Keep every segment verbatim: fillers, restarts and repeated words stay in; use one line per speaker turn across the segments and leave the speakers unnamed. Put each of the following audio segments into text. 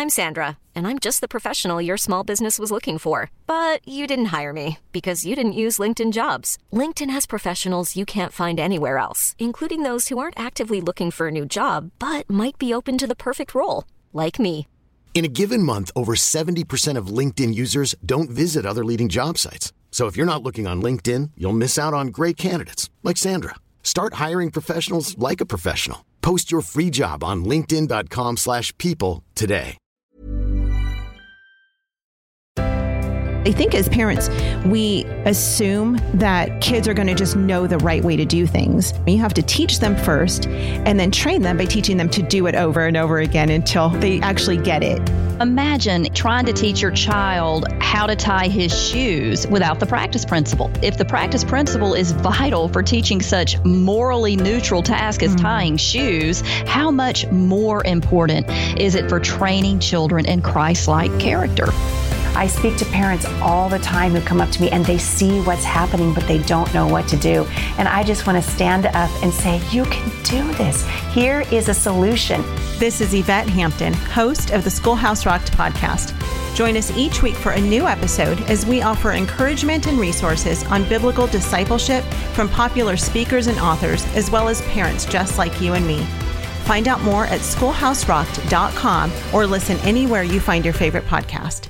I'm Sandra, and I'm just the professional your small business was looking for. But you didn't hire me because you didn't use LinkedIn Jobs. LinkedIn has professionals you can't find anywhere else, including those who aren't actively looking for a new job, but might be open to the perfect role, like me.
In a given month, over seventy percent of LinkedIn users don't visit other leading job sites. So if you're not looking on LinkedIn, you'll miss out on great candidates like Sandra. Start hiring professionals like a professional. Post your free job on linkedin.com slash people today.
I think as parents, we assume that kids are going to just know the right way to do things. You have to teach them first and then train them by teaching them to do it over and over again until they actually get it.
Imagine trying to teach your child how to tie his shoes without the practice principle. If the practice principle is vital for teaching such morally neutral task as mm-hmm. tying shoes, how much more important is it for training children in Christ-like character?
I speak to parents all the time who come up to me and they see what's happening, but they don't know what to do. And I just want to stand up and say, you can do this. Here is a solution.
This is Yvette Hampton, host of the Schoolhouse Rocked podcast. Join us each week for a new episode as we offer encouragement and resources on biblical discipleship from popular speakers and authors, as well as parents just like you and me. Find out more at schoolhouse rocked dot com or listen anywhere you find your favorite podcast.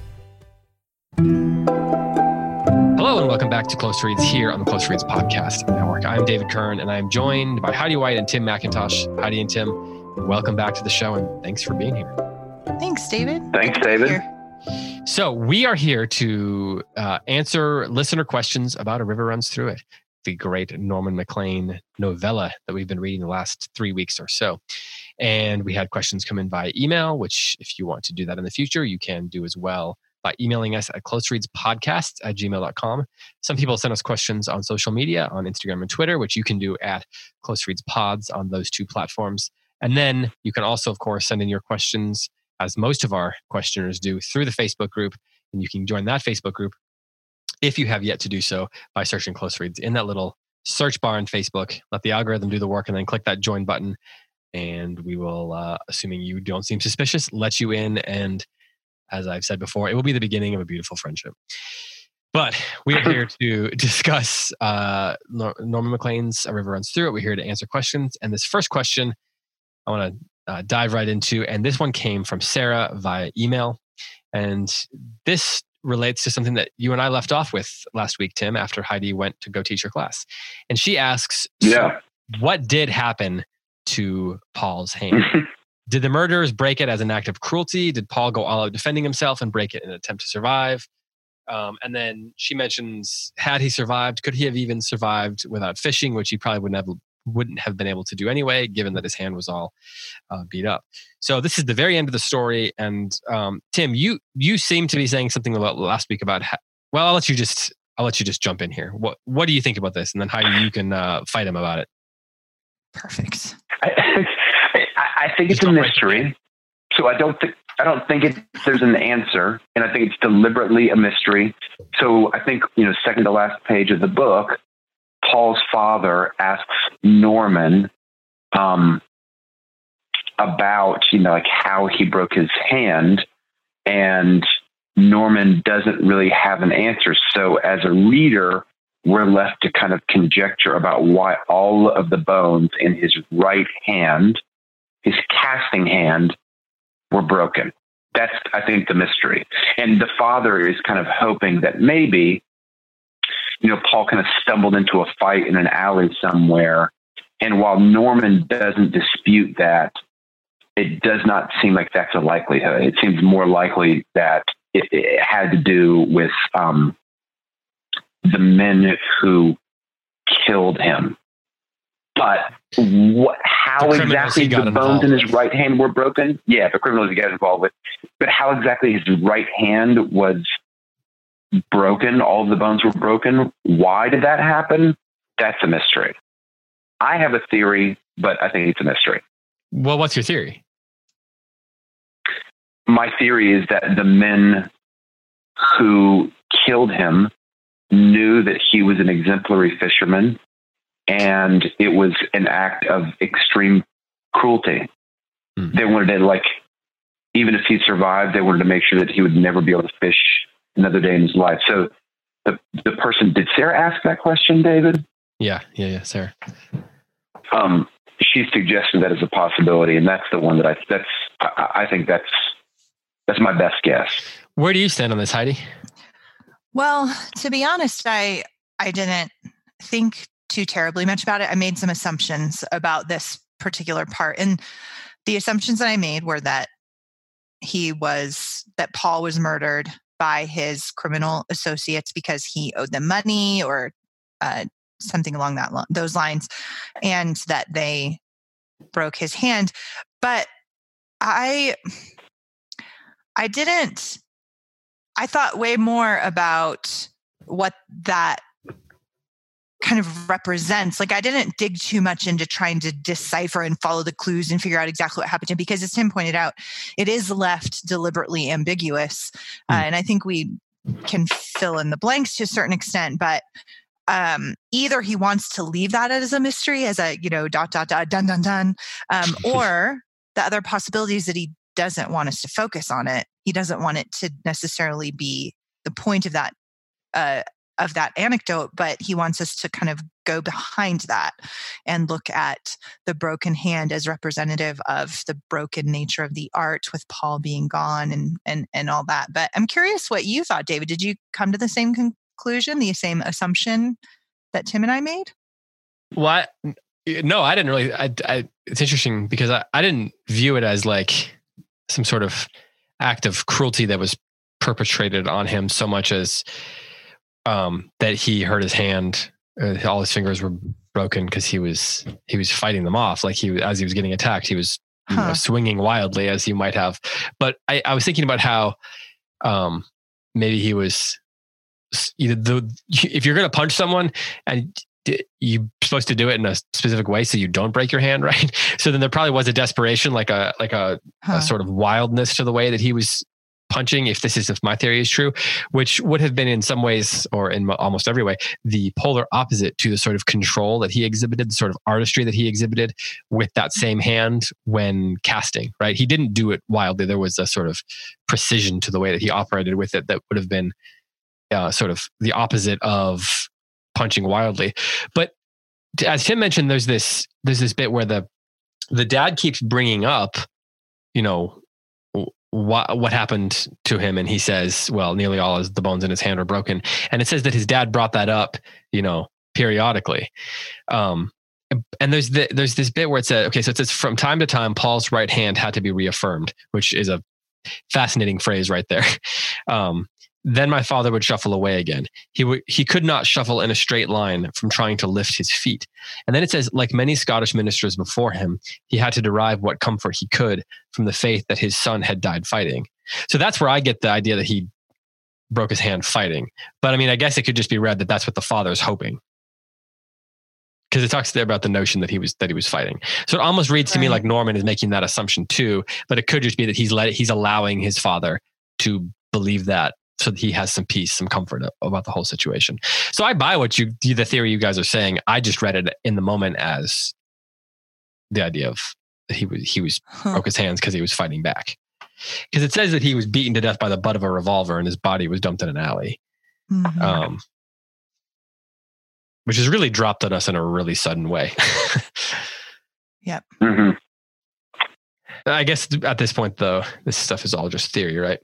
Hello and welcome back to Close Reads here on the Close Reads Podcast Network. I'm David Kern and I'm joined by Heidi White and Tim McIntosh. Heidi and Tim, welcome back to the show and thanks for being here.
Thanks, David.
Thanks, David.
So we are here to uh, answer listener questions about A River Runs Through It, the great Norman Maclean novella that we've been reading the last three weeks or so. And we had questions come in via email, which if you want to do that in the future, you can do as well by emailing us at closereadspodcast at gmail dot com. Some people send us questions on social media, on Instagram and Twitter, which you can do at Close Reads Pods on those two platforms. And then you can also, of course, send in your questions, as most of our questioners do, through the Facebook group. And you can join that Facebook group if you have yet to do so by searching Close Reads in that little search bar in Facebook. Let the algorithm do the work and then click that join button. And we will, uh, assuming you don't seem suspicious, let you in. And as I've said before, it will be the beginning of a beautiful friendship. But we are here to discuss uh, Norman Maclean's A River Runs Through It. We're here to answer questions. And this first question I want to uh, dive right into. And this one came from Sarah via email. And this relates to something that you and I left off with last week, Tim, after Heidi went to go teach her class. And she asks,
yeah.
so what did happen to Paul's hand? Did the murderers break it as an act of cruelty? Did Paul go all out defending himself and break it in an attempt to survive? Um, and then she mentions, had he survived, could he have even survived without fishing, which he probably wouldn't have, wouldn't have been able to do anyway, given that his hand was all uh, beat up. So this is the very end of the story. And um, Tim, you you seem to be saying something about last week about, how, well, I'll let you just I'll let you just jump in here. What what do you think about this? And then Heidi, you can uh, fight him about it.
Perfect.
I, I think it's a mystery. So I don't think I don't think it, there's an answer, and I think it's deliberately a mystery. So I think, you know, second to last page of the book, Paul's father asks Norman um, about, you know, like how he broke his hand, and Norman doesn't really have an answer. So as a reader, we're left to kind of conjecture about why all of the bones in his right hand, his casting hand, were broken. That's, I think, the mystery. And the father is kind of hoping that maybe, you know, Paul kind of stumbled into a fight in an alley somewhere. And while Norman doesn't dispute that, it does not seem like that's a likelihood. It seems more likely that it, it had to do with um, the men who killed him. But what, how exactly the bones involved in his right hand were broken? Yeah, the criminals he got involved with. But how exactly his right hand was broken, all of the bones were broken, why did that happen? That's a mystery. I have a theory, but I think it's a mystery.
Well, what's your theory?
My theory is that the men who killed him knew that he was an exemplary fisherman, and it was an act of extreme cruelty. Hmm. They wanted to, like, even if he survived, they wanted to make sure that he would never be able to fish another day in his life. So the the person, did Sarah ask that question, David?
Yeah, yeah, yeah, Sarah.
Um, she suggested that as a possibility, and that's the one that I that's I, I think that's that's my best guess.
Where do you stand on this, Heidi?
Well, to be honest, I I didn't think too terribly much about it. I made some assumptions about this particular part, and the assumptions that I made were that he was that Paul was murdered by his criminal associates because he owed them money or uh, something along that those lines, and that they broke his hand. But I, I didn't. I thought way more about what that kind of represents. Like, I didn't dig too much into trying to decipher and follow the clues and figure out exactly what happened to him, because as Tim pointed out, it is left deliberately ambiguous. Mm. Uh, and I think we can fill in the blanks to a certain extent, but um, either he wants to leave that as a mystery, as a, you know, dot, dot, dot, dun, dun, dun, um, or the other possibility is that he doesn't want us to focus on it. He doesn't want it to necessarily be the point of that, uh, of that anecdote, but he wants us to kind of go behind that and look at the broken hand as representative of the broken nature of the art, with Paul being gone and and and all that. But I'm curious what you thought, David. Did you come to the same conclusion, the same assumption that Tim and I made?
Well, I, no, I didn't really. I, I, it's interesting because I, I didn't view it as like some sort of act of cruelty that was perpetrated on him so much as um, that he hurt his hand. Uh, all his fingers were broken because he was he was fighting them off. Like he as he was getting attacked, he was you huh. know, swinging wildly as he might have. But I, I was thinking about how um, maybe he was either the if you're going to punch someone and you're supposed to do it in a specific way so you don't break your hand, right? So then there probably was a desperation, like a like a, huh. a sort of wildness to the way that he was punching, if this is if my theory is true, which would have been in some ways, or in almost every way, the polar opposite to the sort of control that he exhibited, the sort of artistry that he exhibited with that same hand when casting, right? He didn't do it wildly. There was a sort of precision to the way that he operated with it that would have been uh, sort of the opposite of punching wildly. But as Tim mentioned, there's this there's this bit where the the dad keeps bringing up, you know, what what happened to him, and he says, well, nearly all his, the bones in his hand are broken, and it says that his dad brought that up, you know, periodically. Um, and there's the, there's this bit where it says, okay, so it says from time to time, Paul's right hand had to be reaffirmed, which is a fascinating phrase right there. Um, Then my father would shuffle away again. He would, he could not shuffle in a straight line from trying to lift his feet. And then it says, like many Scottish ministers before him, he had to derive what comfort he could from the faith that his son had died fighting. So that's where I get the idea that he broke his hand fighting. But I mean, I guess it could just be read that that's what the father's hoping, because it talks there about the notion that he was that he was fighting. So it almost reads to right. me like Norman is making that assumption too. But it could just be that he's let he's allowing his father to believe that, so that he has some peace, some comfort about the whole situation. So I buy what you, the theory you guys are saying. I just read it in the moment as the idea of he was, he was huh. broke his hands because he was fighting back. Because it says that he was beaten to death by the butt of a revolver and his body was dumped in an alley. Mm-hmm. Um, which is really dropped on us in a really sudden way.
Yep.
Mm-hmm.
I guess at this point though, this stuff is all just theory, right?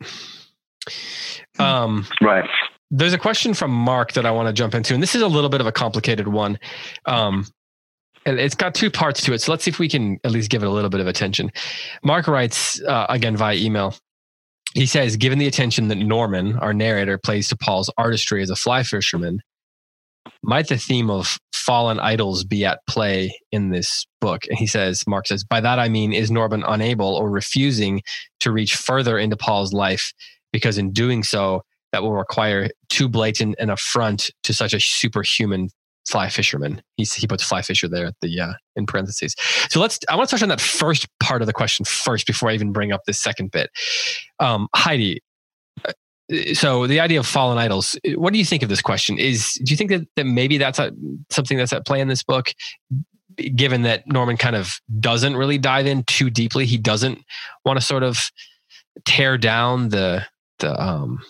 Um,
right.
There's a question from Mark that I want to jump into, and this is a little bit of a complicated one. Um, and it's got two parts to it. So let's see if we can at least give it a little bit of attention. Mark writes, uh, again, via email. He says, given the attention that Norman, our narrator, plays to Paul's artistry as a fly fisherman, might the theme of fallen idols be at play in this book? And he says, Mark says, by that I mean, is Norman unable or refusing to reach further into Paul's life, because in doing so, that will require too blatant an affront to such a superhuman fly fisherman? He's, he puts fly fisher there at the uh, in parentheses. So let's. I want to touch on that first part of the question first before I even bring up this second bit. Um, Heidi, so the idea of fallen idols. What do you think of this question? Is do you think that, that maybe that's a, something that's at play in this book? Given that Norman kind of doesn't really dive in too deeply, he doesn't want to sort of tear down the the um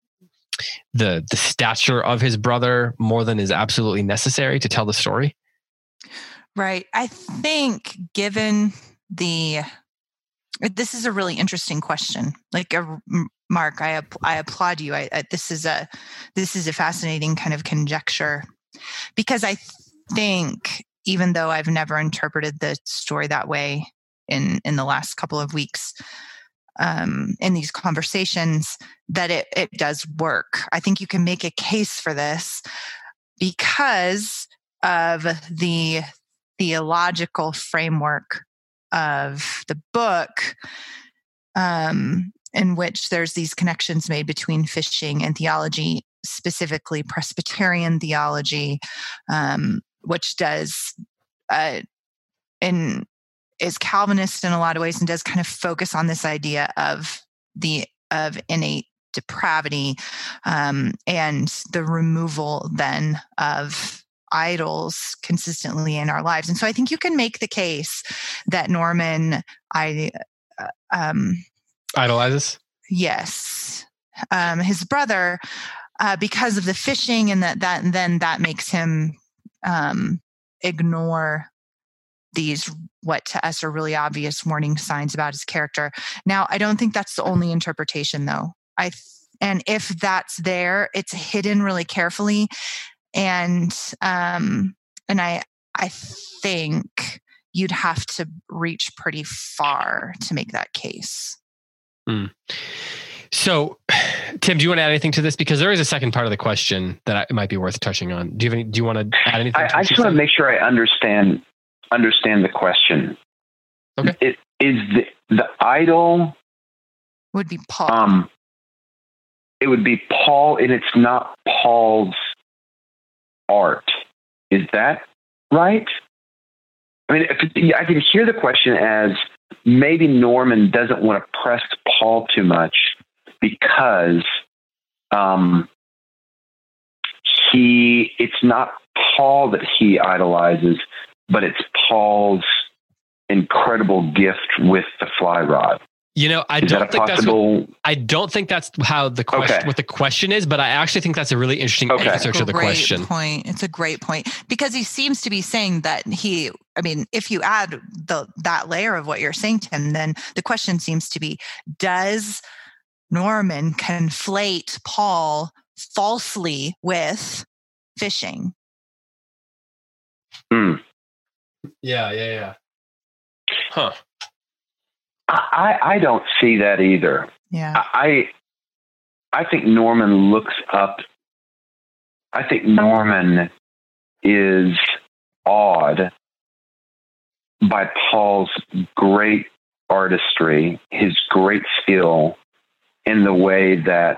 the the stature of his brother more than is absolutely necessary to tell the story?
Right. I think given the, this is a really interesting question. Like, uh, Mark, I I applaud you. I, I this is a this is a fascinating kind of conjecture, because I think, even though I've never interpreted the story that way in in the last couple of weeks, um, in these conversations, that it it does work. I think you can make a case for this because of the theological framework of the book, um, in which there's these connections made between fishing and theology, specifically Presbyterian theology, um, which does uh, in is Calvinist in a lot of ways, and does kind of focus on this idea of the of innate depravity, um, and the removal then of idols consistently in our lives. And so I think you can make the case that Norman, I, uh, um,
idolizes.
Yes. Um, his brother, uh, because of the fishing, and that, that, and then that makes him, um, ignore these, what to us are really obvious warning signs about his character. Now, I don't think that's the only interpretation though. I, th- and if that's there, it's hidden really carefully. And um, and I I think you'd have to reach pretty far to make that case.
Mm. So, Tim, do you want to add anything to this? Because there is a second part of the question that I, it might be worth touching on. Do you have any, do you want to add anything?
I,
to
I just want to make sure I understand understand the question.
Okay,
it is the the idol
would be Paul.
Um, it would be Paul, and it's not Paul's art. Is that right? I mean, if, I can hear the question as maybe Norman doesn't want to press Paul too much because um, he it's not Paul that he idolizes, but it's Paul's incredible gift with the fly rod.
You know, I
is
don't
that
think
possible?
that's what, I don't think that's how the question
okay.
what the question is, but I actually think that's a really interesting
okay.
answer to the
great
question.
Point. It's a great point, because he seems to be saying that he, I mean, if you add the that layer of what you're saying, Tim, then the question seems to be, does Norman conflate Paul falsely with fishing?
Mm.
Yeah, yeah, yeah. Huh.
I, I don't see that either.
Yeah.
I I think Norman looks up. I think Norman is awed by Paul's great artistry, his great skill, in the way that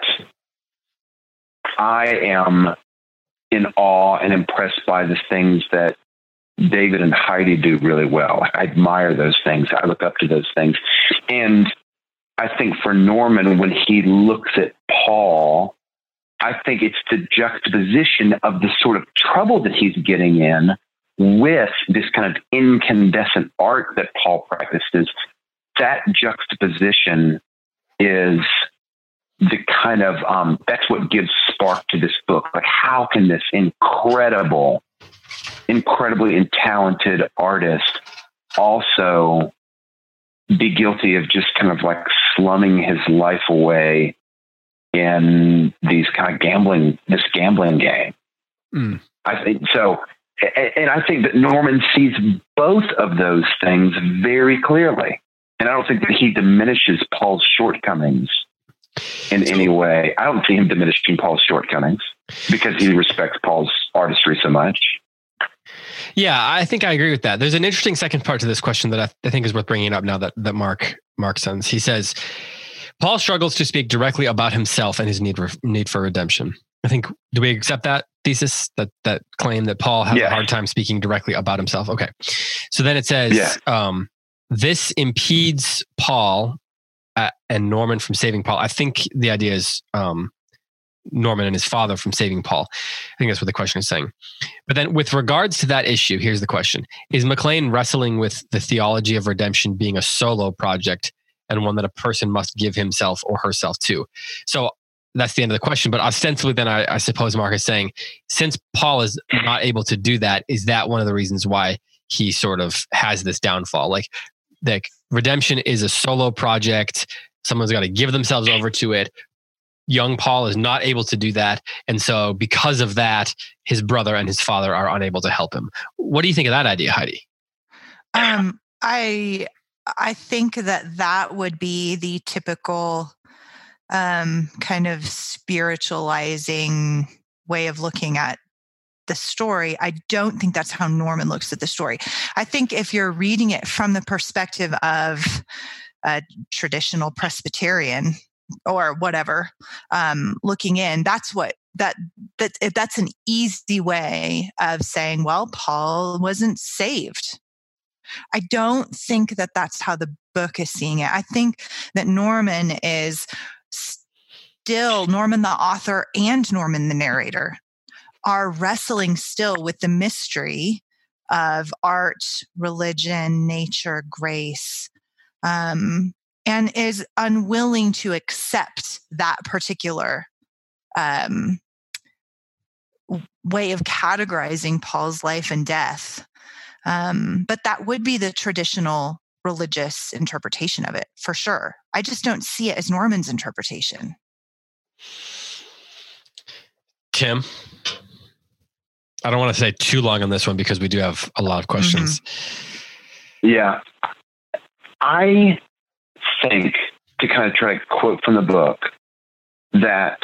I am in awe and impressed by the things that David and Heidi do really well. I admire those things. I look up to those things. And I think for Norman, when he looks at Paul, I think it's the juxtaposition of the sort of trouble that he's getting in with this kind of incandescent art that Paul practices. That juxtaposition is the kind of, um, that's what gives spark to this book. Like, how can this incredible incredibly talented artist also be guilty of just kind of like slumming his life away in these kind of gambling, this gambling game. Mm. I think so. And I think that Norman sees both of those things very clearly. And I don't think that he diminishes Paul's shortcomings in any way. I don't see him diminishing Paul's shortcomings because he respects Paul's artistry so much.
Yeah, I think I agree with that. There's an interesting second part to this question that I, th- I think is worth bringing up now that, that Mark Mark sends. He says, Paul struggles to speak directly about himself and his need for, need for redemption. I think, do we accept that thesis, that that claim that Paul has yeah. a hard time speaking directly about himself? Okay. So then it says, yeah. um, this impedes Paul uh, and Norman from saving Paul. I think the idea is um, Norman and his father from saving Paul. I think that's what the question is saying. But then with regards to that issue, here's the question. Is McLean wrestling with the theology of redemption being a solo project and one that a person must give himself or herself to. So that's the end of the question. But ostensibly, then I, I suppose Mark is saying, since Paul is not able to do that, is that one of the reasons why he sort of has this downfall? Like, like redemption is a solo project. Someone's got to give themselves over to it. Young Paul is not able to do that. And so because of that, his brother and his father are unable to help him. What do you think of that idea, Heidi?
Um, I I think that that would be the typical um, kind of spiritualizing way of looking at the story. I don't think that's how Norman looks at the story. I think if you're reading it from the perspective of a traditional Presbyterian or whatever, um, looking in, that's what that that if that's an easy way of saying, well, Paul wasn't saved. I don't think that that's how the book is seeing it. I think that Norman is still, Norman the author and Norman the narrator are wrestling still with the mystery of art, religion, nature, grace, um, and is unwilling to accept that particular um, way of categorizing Paul's life and death. Um, but that would be the traditional religious interpretation of it, for sure. I just don't see it as Norman's interpretation.
Tim? I don't want to say too long on this one because we do have a lot of questions.
Mm-hmm. Yeah. I think, to kind of try to quote from the book, that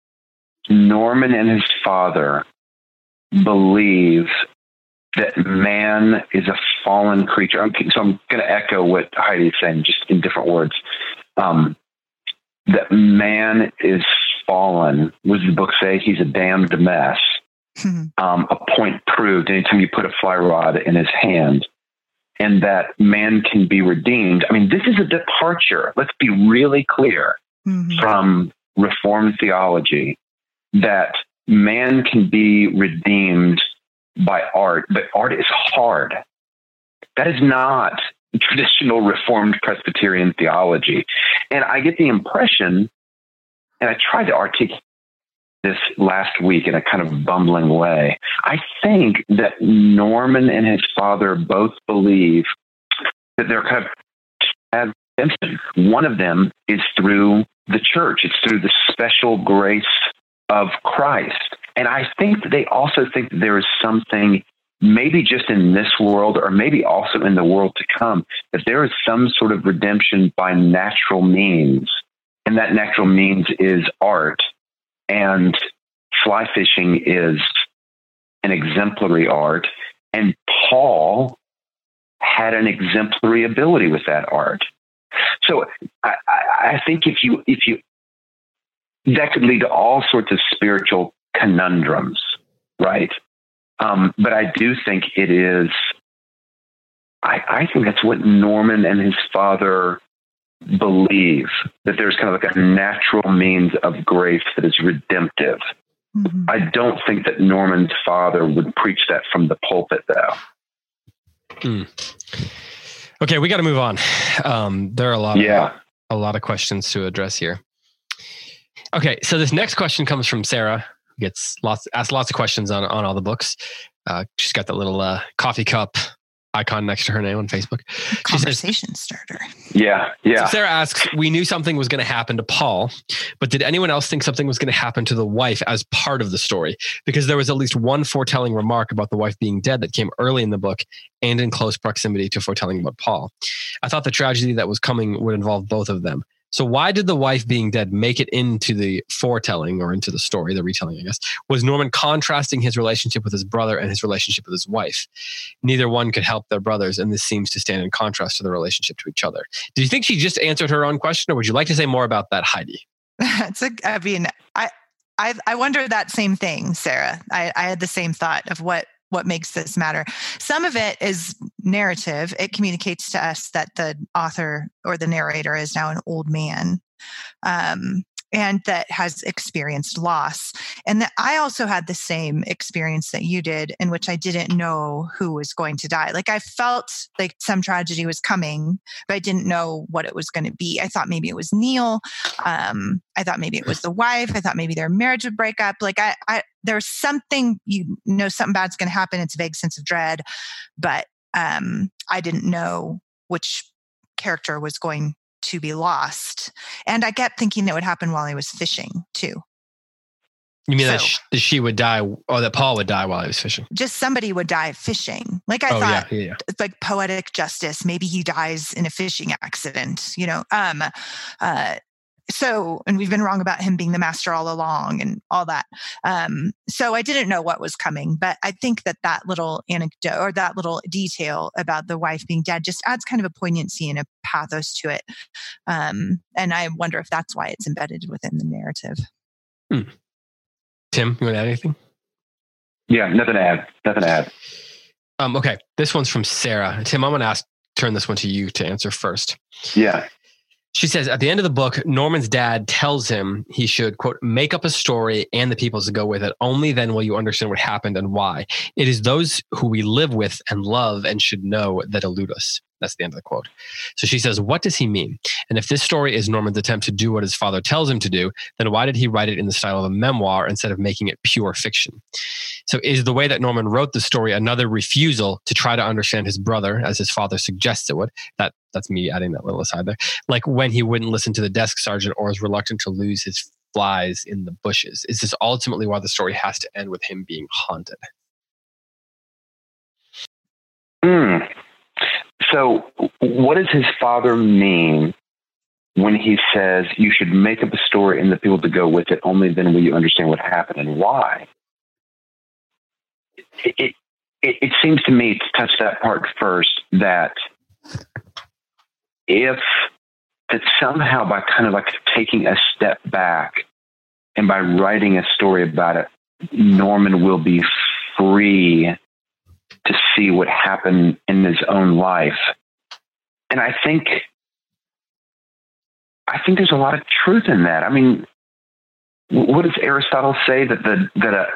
Norman and his father believe that man is a fallen creature. So I'm going to echo what Heidi is saying, just in different words. Um, that man is fallen. What does the book say? He's a damned mess. Hmm. Um, a point proved anytime you put a fly rod in his hand, and that man can be redeemed. I mean, this is a departure. Let's be really clear mm-hmm. from Reformed theology that man can be redeemed by art, but art is hard. That is not traditional Reformed Presbyterian theology. And I get the impression, and I tried to articulate this last week in a kind of bumbling way, I think that Norman and his father both believe that they're kind of redemption. One of them is through the church. It's through the special grace of Christ. And I think that they also think that there is something, maybe just in this world or maybe also in the world to come, that there is some sort of redemption by natural means. And that natural means is art. And fly fishing is an exemplary art. And Paul had an exemplary ability with that art. So I, I think if you, if you, that could lead to all sorts of spiritual conundrums, right? Um, but I do think it is, I, I think that's what Norman and his father believe, that there's kind of like a natural means of grace that is redemptive. Mm-hmm. I don't think that Norman's father would preach that from the pulpit, though.
Mm. Okay, we got to move on. Um, there are a lot,
yeah.
of, a lot of questions to address here. Okay, so this next question comes from Sarah. Gets lots asked lots of questions on on all the books. Uh, she's got that little uh, coffee cup icon next to her name on Facebook.
Conversation says, starter.
Yeah, yeah.
So Sarah asks, we knew something was going to happen to Paul, but did anyone else think something was going to happen to the wife as part of the story? Because there was at least one foretelling remark about the wife being dead that came early in the book and in close proximity to foretelling about Paul. I thought the tragedy that was coming would involve both of them. So why did the wife being dead make it into the foretelling or into the story, the retelling, I guess? Was Norman contrasting his relationship with his brother and his relationship with his wife? Neither one could help their brothers, and this seems to stand in contrast to their relationship to each other. Do you think she just answered her own question, or would you like to say more about that, Heidi?
It's a, I mean, I, I, I wonder that same thing, Sarah. I, I had the same thought of what what makes this matter. Some of it is narrative. It communicates to us that the author or the narrator is now an old man. Um, and that has experienced loss. And that I also had the same experience that you did, in which I didn't know who was going to die. Like I felt like some tragedy was coming, but I didn't know what it was going to be. I thought maybe it was Neil. Um, I thought maybe it was the wife. I thought maybe their marriage would break up. Like I, I there's something, you know, something bad's going to happen. It's a vague sense of dread, but um, I didn't know which character was going to be lost. And I kept thinking that would happen while I was fishing too.
You mean
so,
that, sh- that she would die, or that Paul would die while he was fishing?
Just somebody would die fishing. Like I
oh,
thought,
yeah, yeah, yeah.
It's like poetic justice. Maybe he dies in a fishing accident, you know? Um, uh, so, and we've been wrong about him being the master all along and all that. Um, so I didn't know what was coming, but I think that that little anecdote or that little detail about the wife being dead just adds kind of a poignancy and a pathos to it. Um, and I wonder if that's why it's embedded within the narrative.
Hmm. Tim, you want to add anything?
Yeah, nothing to add. Nothing to add.
Um, okay, this one's from Sarah. Tim, I'm going to ask, turn this one to you to answer first.
Yeah.
She says, at the end of the book, Norman's dad tells him he should, quote, make up a story and the people to go with it. Only then will you understand what happened and why. It is those who we live with and love and should know that elude us. That's the end of the quote. So she says, what does he mean? And if this story is Norman's attempt to do what his father tells him to do, then why did he write it in the style of a memoir instead of making it pure fiction? So is the way that Norman wrote the story another refusal to try to understand his brother, as his father suggests it would? That That's me adding that little aside there. Like when he wouldn't listen to the desk sergeant or is reluctant to lose his flies in the bushes. Is this ultimately why the story has to end with him being haunted?
Hmm. So what does his father mean when he says you should make up a story and the people to go with it? Only then will you understand what happened and why. It, it, it seems to me to touch that part first, that if that somehow by kind of like taking a step back and by writing a story about it, Norman will be free to see what happened in his own life. And I think, I think there's a lot of truth in that. I mean, what does Aristotle say, that the, that a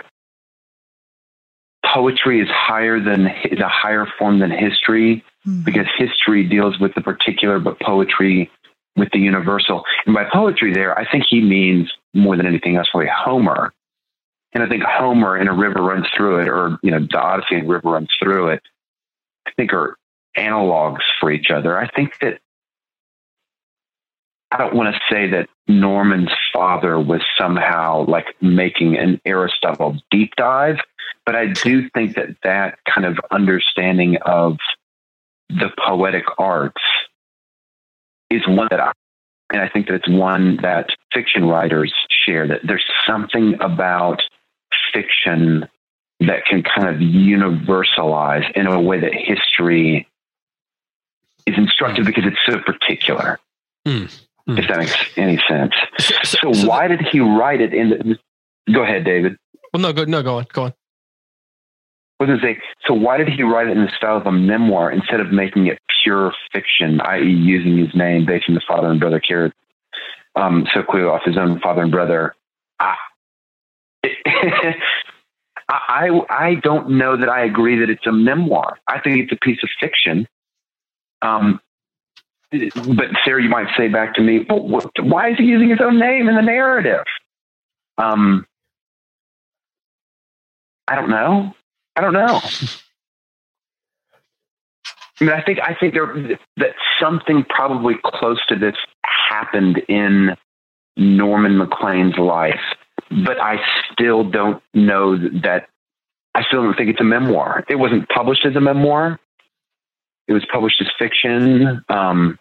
poetry is higher than, is a higher form than history, mm-hmm. because history deals with the particular, but poetry with the universal. And by poetry there, I think he means more than anything else, really Homer. And I think Homer in A River Runs Through It, or, you know, the Odyssey and River Runs Through It, I think are analogs for each other. I think that, I don't want to say that Norman's father was somehow like making an Aristotle deep dive, but I do think that that kind of understanding of the poetic arts is one that I, and I think that it's one that fiction writers share, that there's something about fiction that can kind of universalize in a way that history is instructive because it's so particular. Mm, mm. If that makes any sense. So, so, so why the, did he write it in the, go ahead, David.
Well, no, go, no, go on, go on.
I was going to say, so why did he write it in the style of a memoir instead of making it pure fiction, that is using his name, basing the father and brother character um, so clearly off his own father and brother? I, I, I don't know that I agree that it's a memoir. I think it's a piece of fiction. Um, but Sarah, you might say back to me, well, what, why is he using his own name in the narrative? Um, I don't know. I don't know. I mean, I think I think there that something probably close to this happened in Norman Maclean's life, but I still don't know that. I still don't think it's a memoir. It wasn't published as a memoir. It was published as fiction. Um,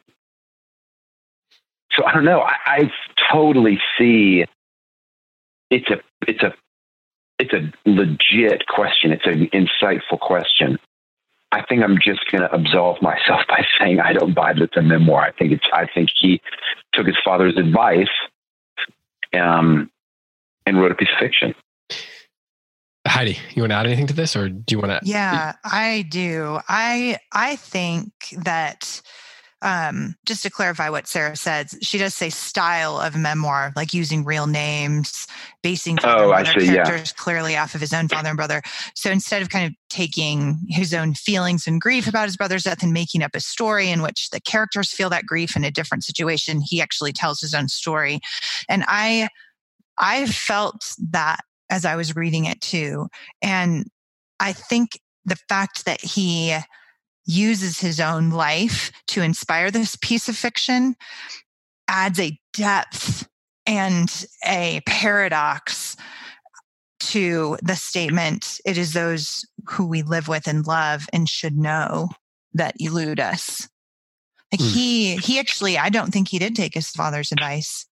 so I don't know. I, I totally see. It's a. It's a. It's a legit question. It's an insightful question. I think I'm just going to absolve myself by saying I don't buy that it's a memoir. I think it's. I think he took his father's advice, um, and wrote a piece of fiction.
Heidi, you want to add anything to this, or do you want to?
Yeah, I do. I I think that um, just to clarify what Sarah says, she does say style of memoir, like using real names, basing
oh,
other
see,
characters
yeah.
clearly off of his own father and brother. So instead of kind of taking his own feelings and grief about his brother's death and making up a story in which the characters feel that grief in a different situation, he actually tells his own story. And I, I felt that as I was reading it too. And I think the fact that he uses his own life to inspire this piece of fiction adds a depth and a paradox to the statement, it is those who we live with and love and should know that elude us. Like mm. he, he actually, I don't think he did take his father's advice.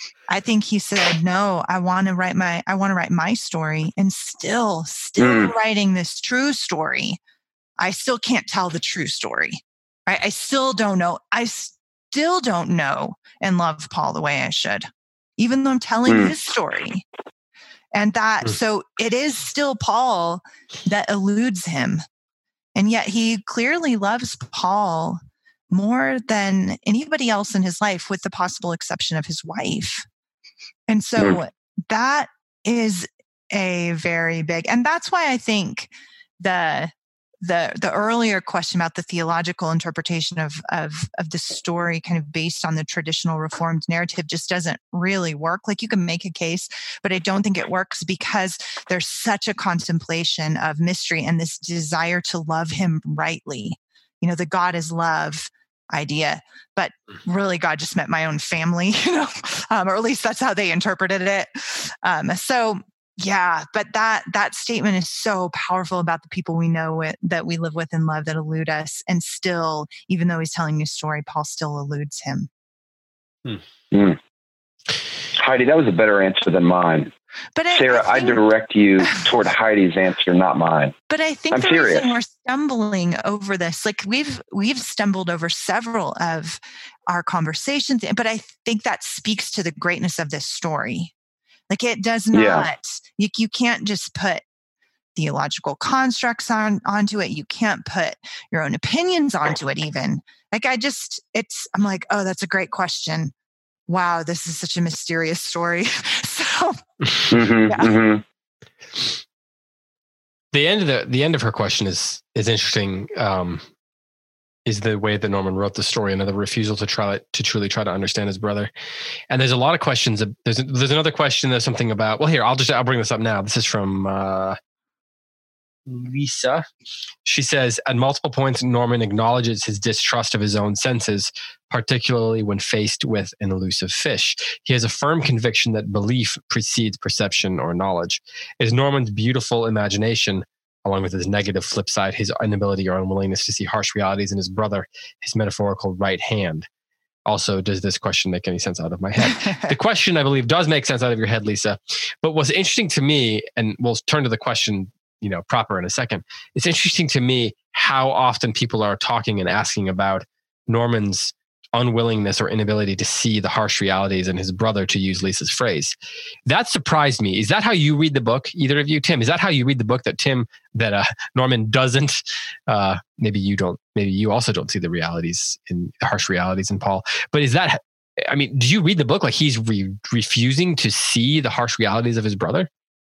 I think he said, no, I want to write my, I want to write my story, and still, still mm. writing this true story. I still can't tell the true story, right? I still don't know. I still don't know and love Paul the way I should, even though I'm telling mm. his story. And that, mm. so it is still Paul that eludes him. And yet he clearly loves Paul more than anybody else in his life, with the possible exception of his wife. And so mm. that is a very big, and that's why I think the, the, the earlier question about the theological interpretation of, of, of the story kind of based on the traditional Reformed narrative just doesn't really work. Like, you can make a case, but I don't think it works because there's such a contemplation of mystery and this desire to love him rightly. You know, the God is love idea, but really God just meant my own family, you know, um, or at least that's how they interpreted it. Um, so yeah, but that, that statement is so powerful about the people we know with, that we live with and love that elude us. And still, even though he's telling a story, Paul still eludes him.
Hmm. Mm. Heidi, that was a better answer than mine. But I, Sarah, I, think, I direct you toward Heidi's answer, not mine.
But I think
I'm
the
serious.
reason we're stumbling over this, like we've we've stumbled over several of our conversations, but I think that speaks to the greatness of this story. Like, it does not, yeah. you, you can't just put theological constructs on onto it. You can't put your own opinions onto it even. Like, I just, it's, I'm like, oh, that's a great question. Wow, this is such a mysterious story. so,
mm-hmm, yeah. mm-hmm.
The end of the the end of her question is is interesting. Um, is the way that Norman wrote the story, another refusal to try to truly try to understand his brother. And there's a lot of questions. There's there's another question. There's something about. Well, here I'll just I'll bring this up now. This is from uh, Lisa. She says, at multiple points, Norman acknowledges his distrust of his own senses, particularly when faced with an elusive fish. He has a firm conviction that belief precedes perception or knowledge. Is Norman's beautiful imagination, along with his negative flip side, his inability or unwillingness to see harsh realities in his brother, his metaphorical right hand? Also, does this question make any sense out of my head? The question, I believe, does make sense out of your head, Lisa. But what's interesting to me, and we'll turn to the question, you know, proper in a second. It's interesting to me how often people are talking and asking about Norman's unwillingness or inability to see the harsh realities in his brother, to use Lisa's phrase. That surprised me. Is that how you read the book? Either of you, Tim, is that how you read the book, that Tim, that uh, Norman doesn't, uh, maybe you don't, maybe you also don't see the realities in the harsh realities in Paul, but is that, I mean, do you read the book like he's re- refusing to see the harsh realities of his brother?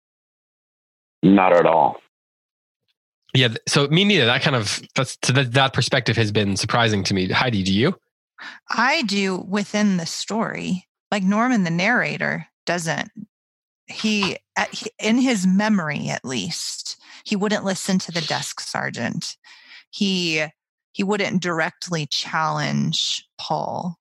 Not at all.
Yeah. So me neither. That kind of, that's, that, that perspective has been surprising to me. Heidi, do you?
I do within the story. Like, Norman, the narrator, doesn't. He, in his memory, at least, he wouldn't listen to the desk sergeant. He, he wouldn't directly challenge Paul.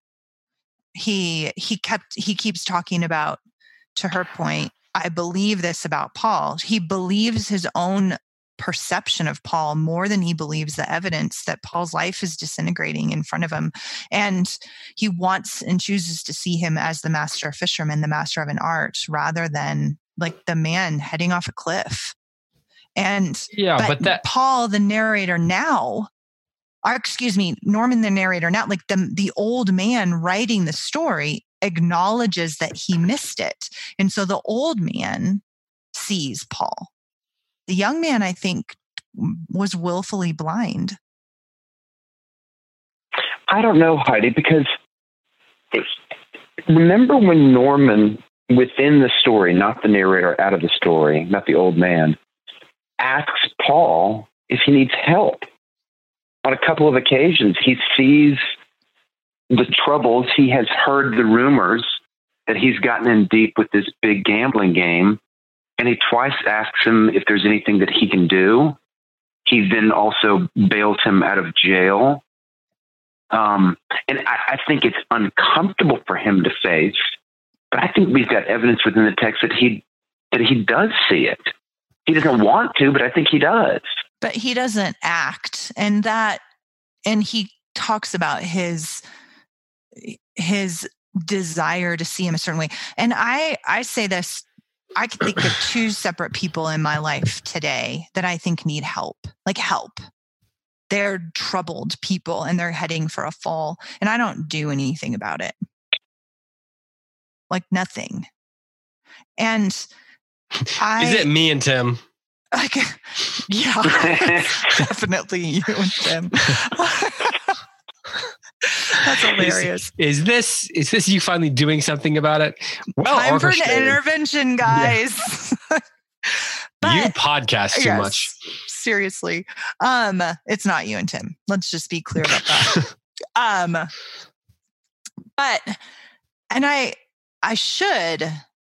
He, he kept, he keeps talking about, to her point, I believe this about Paul. He believes his own perception of Paul more than he believes the evidence that Paul's life is disintegrating in front of him. And he wants and chooses to see him as the master fisherman, the master of an art, rather than like the man heading off a cliff. And
yeah, but,
but that Paul, the narrator now, or excuse me, Norman, the narrator now, like the, the old man writing the story, acknowledges that he missed it. And so the old man sees Paul. The young man, I think, was willfully blind.
I don't know, Heidi, because it, remember when Norman, within the story, not the narrator out of the story, not the old man, asks Paul if he needs help. On a couple of occasions, he sees the troubles. He has heard the rumors that he's gotten in deep with this big gambling game, and he twice asks him if there's anything that he can do. He then also bails him out of jail. Um, and I, I think it's uncomfortable for him to face, but I think we've got evidence within the text that he that he does see it. He doesn't want to, but I think he does.
But he doesn't act, and that, and he talks about his his desire to see him a certain way. And I I say this, I can think of two separate people in my life today that I think need help, like help. They're troubled people and they're heading for a fall, and I don't do anything about it. Like nothing. And I,
is it me and Tim?
Like, yeah, definitely you and Tim. That's hilarious.
Is, is this is this you finally doing something about it? Well,
time for an intervention, guys.
Yeah.
But,
you podcast too
yes,
much.
Seriously. Um, it's not you and Tim. Let's just be clear about that. um, but and I I should.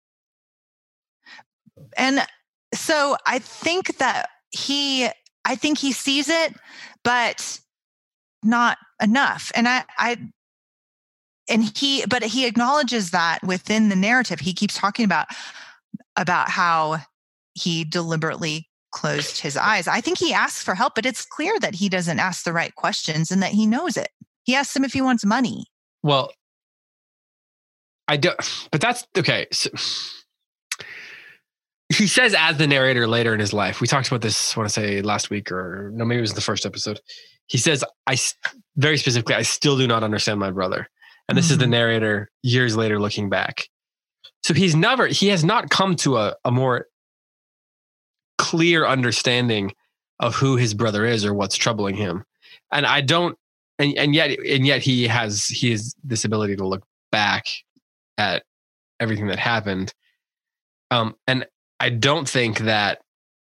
And so I think that he, I think he sees it, but not enough. And I, I, and he, but he acknowledges that within the narrative. He keeps talking about, about how he deliberately closed his eyes. I think he asks for help, but it's clear that he doesn't ask the right questions and that he knows it. He asks him if he wants money.
Well, I don't, but that's okay. So, he says as the narrator later in his life, we talked about this, I want to say last week or no, maybe it was the first episode. He says, I very specifically, I still do not understand my brother. And this mm-hmm. is the narrator years later looking back. So he's never, he has not come to a, a more clear understanding of who his brother is or what's troubling him. And I don't, and, and yet, and yet he has, he has this ability to look back at everything that happened. Um, and I don't think that,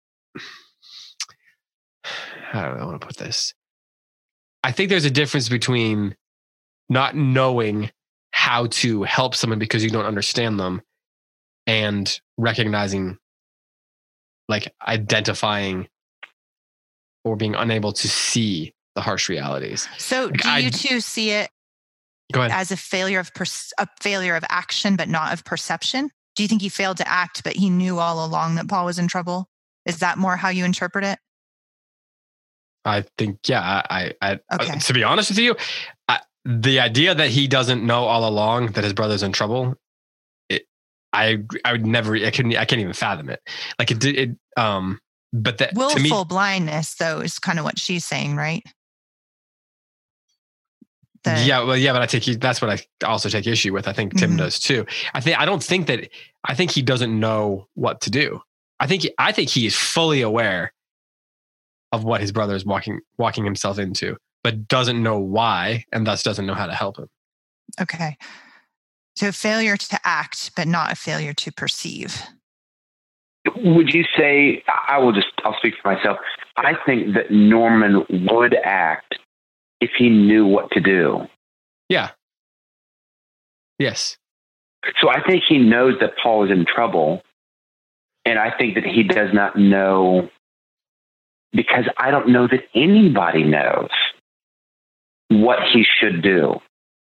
how do I want to put this? I think there's a difference between not knowing how to help someone because you don't understand them and recognizing, like identifying or being unable to see the harsh realities.
So
like
do
I,
you two see it
go ahead.
as a failure of per, a failure of action, but not of perception? Do you think he failed to act, but he knew all along that Paul was in trouble? Is that more how you interpret it?
I think, yeah, I, I,
okay.
uh, to be honest with you, I, the idea that he doesn't know all along that his brother's in trouble, it, I, I would never, I couldn't, I can't even fathom it. Like it, it, um, but that
willful
to me,
blindness, though, is kind of what she's saying, right?
The, yeah, well, yeah, but I take you. That's what I also take issue with. I think Tim mm-hmm. does too. I think I don't think that. I think he doesn't know what to do. I think I think he is fully aware of what his brother is walking walking himself into, but doesn't know why, and thus doesn't know how to help him.
Okay, so failure to act, but not a failure to perceive.
Would you say? I will just. I'll speak for myself. I think that Norman would act if he knew what to do.
Yeah. Yes.
So I think he knows that Paul is in trouble. And I think that he does not know, because I don't know that anybody knows what he should do.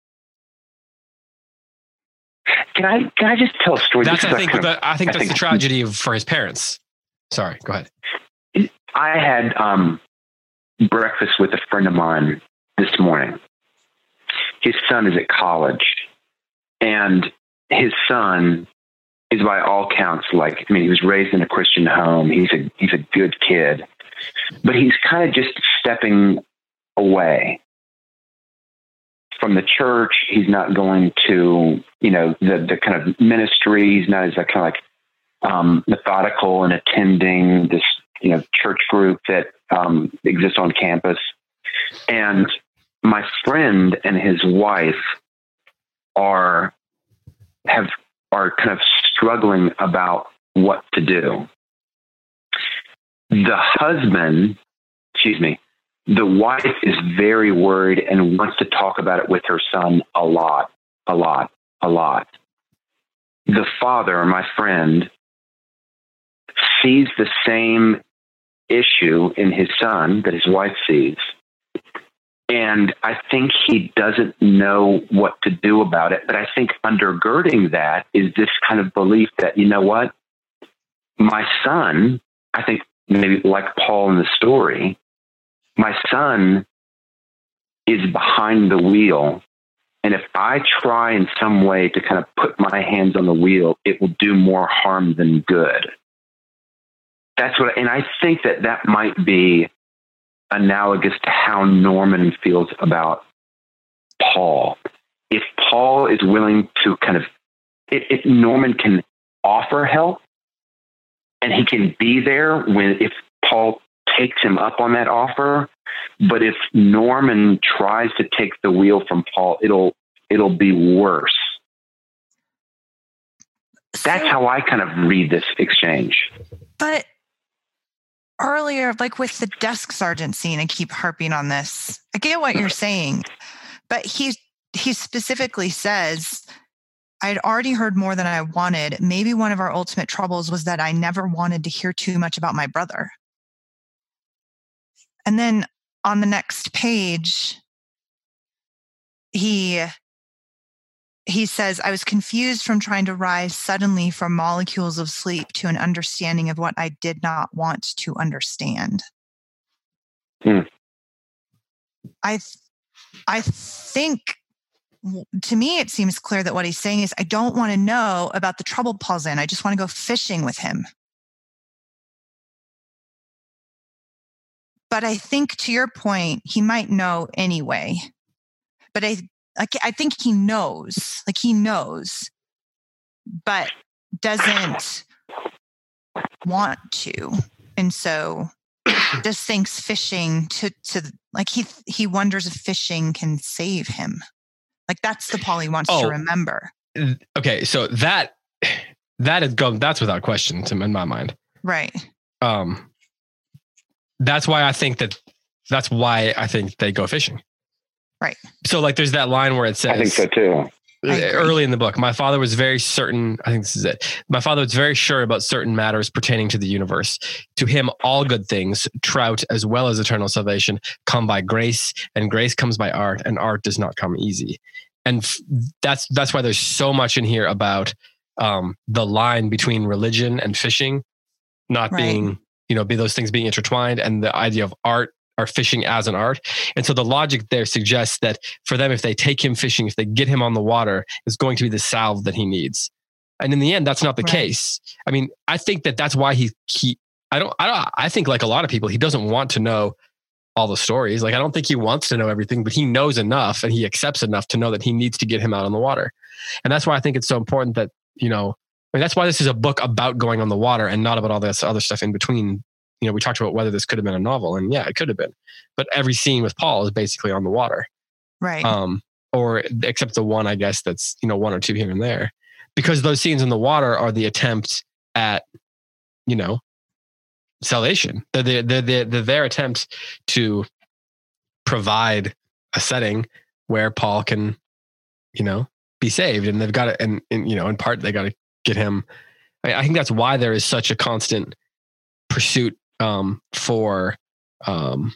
Can I can I just tell a story?
That's I think,
kind of,
the, I think
I
that's
think,
the tragedy of, for his parents. Sorry, go ahead.
I had um, breakfast with a friend of mine this morning. His son is at college, and his son is by all counts like, I mean, he was raised in a Christian home. He's a he's a good kid, but he's kind of just stepping away from the church. He's not going to, you know, the the kind of ministry. He's not as a kind of like um, methodical in attending this, you know, church group that um, exists on campus. And my friend and his wife are have are kind of struggling about what to do. The husband, excuse me, the wife is very worried and wants to talk about it with her son a lot, a lot, a lot. The father, my friend, sees the same issue in his son that his wife sees. And I think he doesn't know what to do about it. But I think undergirding that is this kind of belief that, you know what, my son, I think maybe like Paul in the story, my son is behind the wheel. And if I try in some way to kind of put my hands on the wheel, it will do more harm than good. That's what, and I think that that might be analogous to how Norman feels about Paul. If Paul is willing to kind of, if, if Norman can offer help and he can be there when, if Paul takes him up on that offer, but if Norman tries to take the wheel from Paul, it'll, it'll be worse. That's how I kind of read this exchange.
But earlier, like with the desk sergeant scene, I keep harping on this. I get what you're saying, but he he specifically says, I'd already heard more than I wanted. Maybe one of our ultimate troubles was that I never wanted to hear too much about my brother. And then on the next page, he he says, I was confused from trying to rise suddenly from molecules of sleep to an understanding of what I did not want to understand.
Hmm.
I, th- I think, to me, it seems clear that what he's saying is, I don't want to know about the trouble Paul's in. I just want to go fishing with him. But I think, to your point, he might know anyway. But I Like, I think he knows, like he knows, but doesn't want to. And so just thinks fishing to, to like, he, he wonders if fishing can save him. Like, that's the Paul he wants
oh,
to remember.
Okay. So that, that is go, that's without question to in my mind.
Right.
Um, that's why I think that, that's why I think they go fishing.
Right.
So like there's that line where it says,
I think so too.
Early in the book, my father was very certain. I think this is it. My father was very sure about certain matters pertaining to the universe. To him, all good things, trout as well as eternal salvation, come by grace, and grace comes by art, and art does not come easy. And f- that's that's why there's so much in here about um, the line between religion and fishing not
right.
being, you know, be those things being intertwined, and the idea of art. Are fishing as an art. And so the logic there suggests that for them, if they take him fishing, if they get him on the water, it's going to be the salve that he needs. And in the end, that's not the right. case. I mean, I think that that's why he, he, I don't, I don't, I think like a lot of people, he doesn't want to know all the stories. Like, I don't think he wants to know everything, but he knows enough and he accepts enough to know that he needs to get him out on the water. And that's why I think it's so important that, you know, I mean, that's why this is a book about going on the water and not about all this other stuff in between. You know, we talked about whether this could have been a novel, and yeah, it could have been. But every scene with Paul is basically on the water,
right?
Um, or except the one, I guess, that's, you know, one or two here and there, because those scenes in the water are the attempt at, you know, salvation. They're the, they're, they're, they're their attempt to provide a setting where Paul can, you know, be saved, and they've got to, and, and you know, in part they got to get him. I, I think that's why there is such a constant pursuit. Um, for um,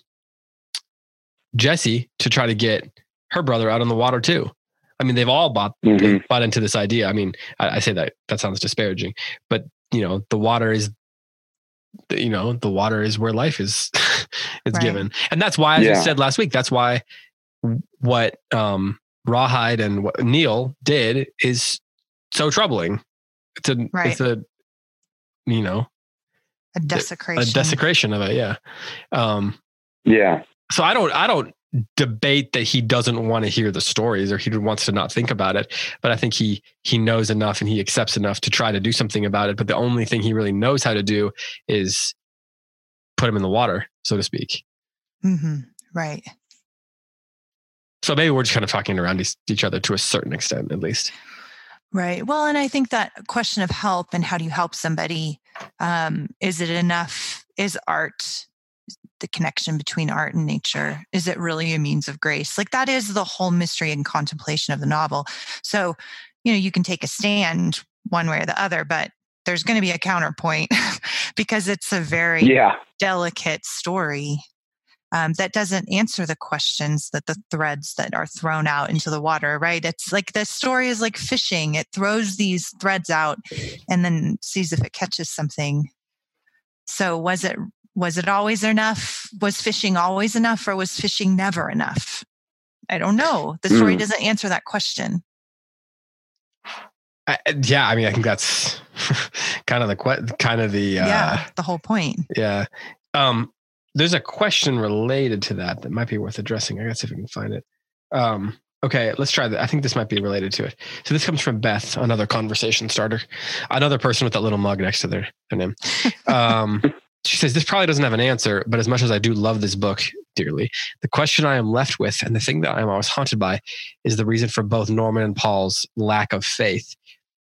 Jessie to try to get her brother out on the water too. I mean, they've all bought mm-hmm. they've bought into this idea. I mean, I, I say that that sounds disparaging, but you know, the water is, you know, the water is where life is is right. given, and that's why, as yeah. I said last week, that's why what um, Rawhide and what Neil did is so troubling. It's a, right. it's a, you know.
A desecration.
A desecration of it, yeah. Um,
yeah.
So I don't, I don't debate that he doesn't want to hear the stories or he wants to not think about it, but I think he he knows enough and he accepts enough to try to do something about it. But the only thing he really knows how to do is put him in the water, so to speak.
Mm-hmm. Right.
So maybe we're just kind of talking around each, each other to a certain extent, at least.
Right. Well, and I think that question of help and how do you help somebody? Um, is it enough? Is art the connection between art and nature? Is it really a means of grace? Like that is the whole mystery and contemplation of the novel. So, you know, you can take a stand one way or the other, but there's going to be a counterpoint because it's a very
yeah.
delicate story. Um, that doesn't answer the questions that the threads that are thrown out into the water, right? It's like the story is like fishing. It throws these threads out and then sees if it catches something. So was it was it always enough? Was fishing always enough, or was fishing never enough? I don't know. The story mm. doesn't answer that question.
I, yeah, I mean, I think that's kind of the kind of the uh,
yeah the whole point.
Yeah. Um, There's a question related to that that might be worth addressing. I guess if we can find it. Um, okay, let's try that. I think this might be related to it. So this comes from Beth, another conversation starter, another person with that little mug next to their, their name. Um, she says, this probably doesn't have an answer, but as much as I do love this book dearly, the question I am left with, and the thing that I'm always haunted by, is the reason for both Norman and Paul's lack of faith.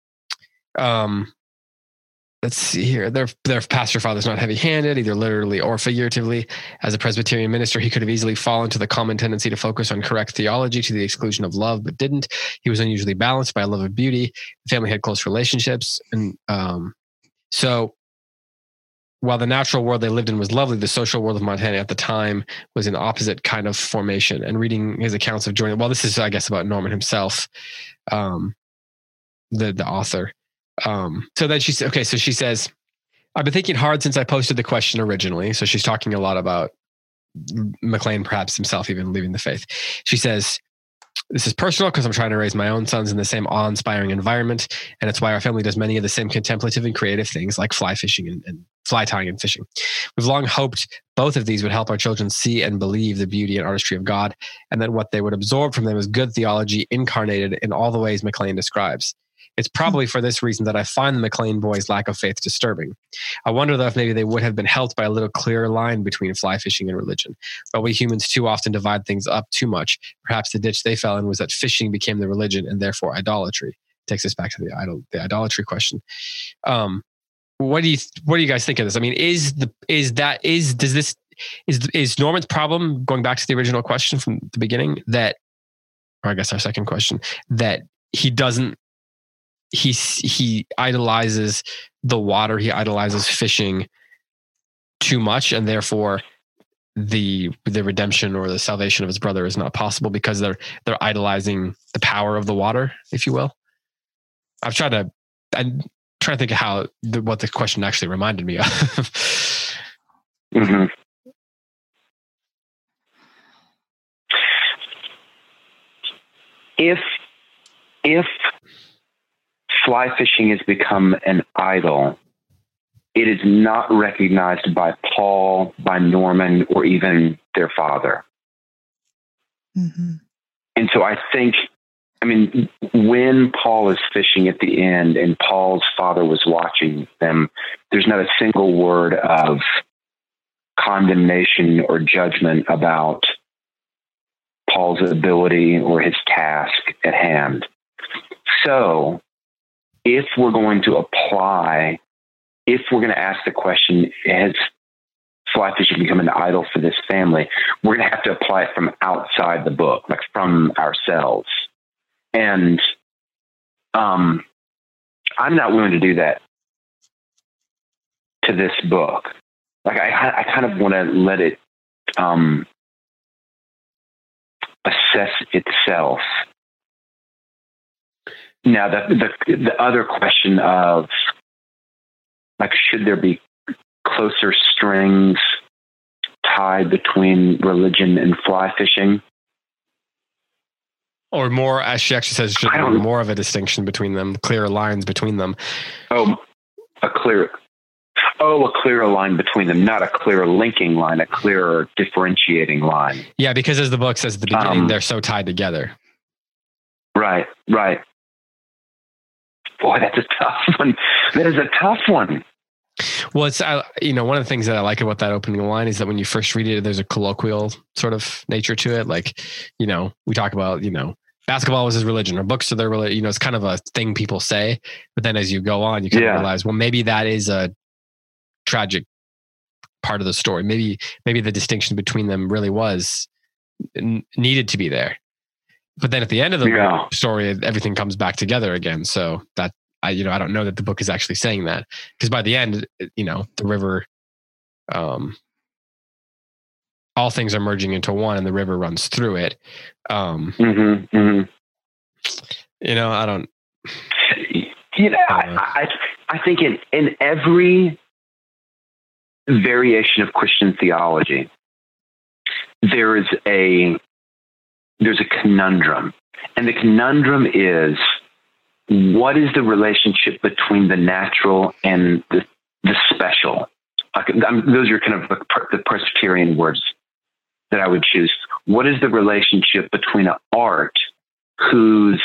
Um, Let's see here. Their their pastor father's not heavy-handed, either literally or figuratively. As a Presbyterian minister, he could have easily fallen to the common tendency to focus on correct theology to the exclusion of love, but didn't. He was unusually balanced by a love of beauty. The family had close relationships. And um, so while the natural world they lived in was lovely, the social world of Montana at the time was an opposite kind of formation. And reading his accounts of joining, well, this is, I guess, about Norman himself, um, the the author. Um, so then she said, okay, so she says, I've been thinking hard since I posted the question originally. So she's talking a lot about McLean, perhaps himself even leaving the faith. She says, this is personal because I'm trying to raise my own sons in the same awe-inspiring environment. And it's why our family does many of the same contemplative and creative things like fly fishing and, and fly tying and fishing. We've long hoped both of these would help our children see and believe the beauty and artistry of God, and that what they would absorb from them is good theology incarnated in all the ways McLean describes. It's probably for this reason that I find the McLean boys' lack of faith disturbing. I wonder though if maybe they would have been helped by a little clearer line between fly fishing and religion. But we humans too often divide things up too much. Perhaps the ditch they fell in was that fishing became the religion and therefore idolatry. Takes us back to the idol, the idolatry question. Um, what do you what do you guys think of this? I mean, is the is that is does this is is Norman's problem, going back to the original question from the beginning, that, or I guess our second question, that he doesn't he he idolizes the water, he idolizes fishing too much, and therefore the the redemption or the salvation of his brother is not possible because they're they're idolizing the power of the water, if you will. I've tried to I'm trying to think of how the, what the question actually reminded me of.
mm-hmm. If if fly fishing has become an idol, it is not recognized by Paul, by Norman, or even their father.
Mm-hmm.
And so I think, I mean, when Paul is fishing at the end and Paul's father was watching them, there's not a single word of condemnation or judgment about Paul's ability or his task at hand. So if we're going to apply, if we're going to ask the question, has fly fishing become an idol for this family? We're going to have to apply it from outside the book, like from ourselves. And um, I'm not willing to do that to this book. Like I, I kind of want to let it um, assess itself. Now, the, the the other question of, like, should there be closer strings tied between religion and fly fishing?
Or more, as she actually says, should there be more of a distinction between them, clearer lines between them?
Oh, a clear, oh, a clearer line between them, not a clearer linking line, a clearer differentiating line.
Yeah, because as the book says at the beginning,
um,
they're so tied together.
Right, right. Boy, that's a tough one. That is a tough one.
Well, it's, I, you know, one of the things that I like about that opening line is that when you first read it, there's a colloquial sort of nature to it. Like, you know, we talk about, you know, basketball was his religion or books are their religion. You know, it's kind of a thing people say, but then as you go on, you kind yeah. of realize, well, maybe that is a tragic part of the story. Maybe, maybe the distinction between them really was n- needed to be there. But then at the end of the yeah. story, everything comes back together again. So that, I, you know, I don't know that the book is actually saying that, because by the end, you know, the river, um, all things are merging into one, and the river runs through it. Um,
mm-hmm, mm-hmm.
You know, I don't.
You know, uh, I, I, I think in in every variation of Christian theology, there is a there's a conundrum, and the conundrum is, what is the relationship between the natural and the, the special? Like, I'm, those are kind of the, the Presbyterian words that I would choose. What is the relationship between an art whose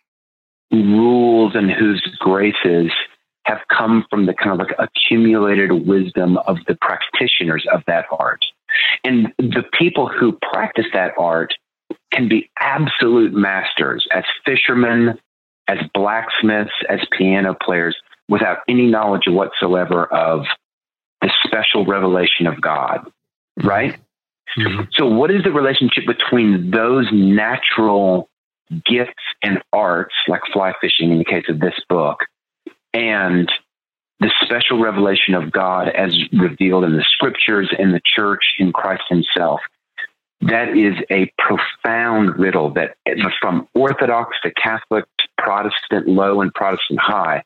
rules and whose graces have come from the kind of like accumulated wisdom of the practitioners of that art? And the people who practice that art can be absolute masters as fishermen, as blacksmiths, as piano players, without any knowledge whatsoever of the special revelation of God, right? Mm-hmm. So what is the relationship between those natural gifts and arts, like fly fishing in the case of this book, and the special revelation of God as revealed in the scriptures, in the church, in Christ himself? That is a profound riddle that, from Orthodox to Catholic to Protestant low and Protestant high,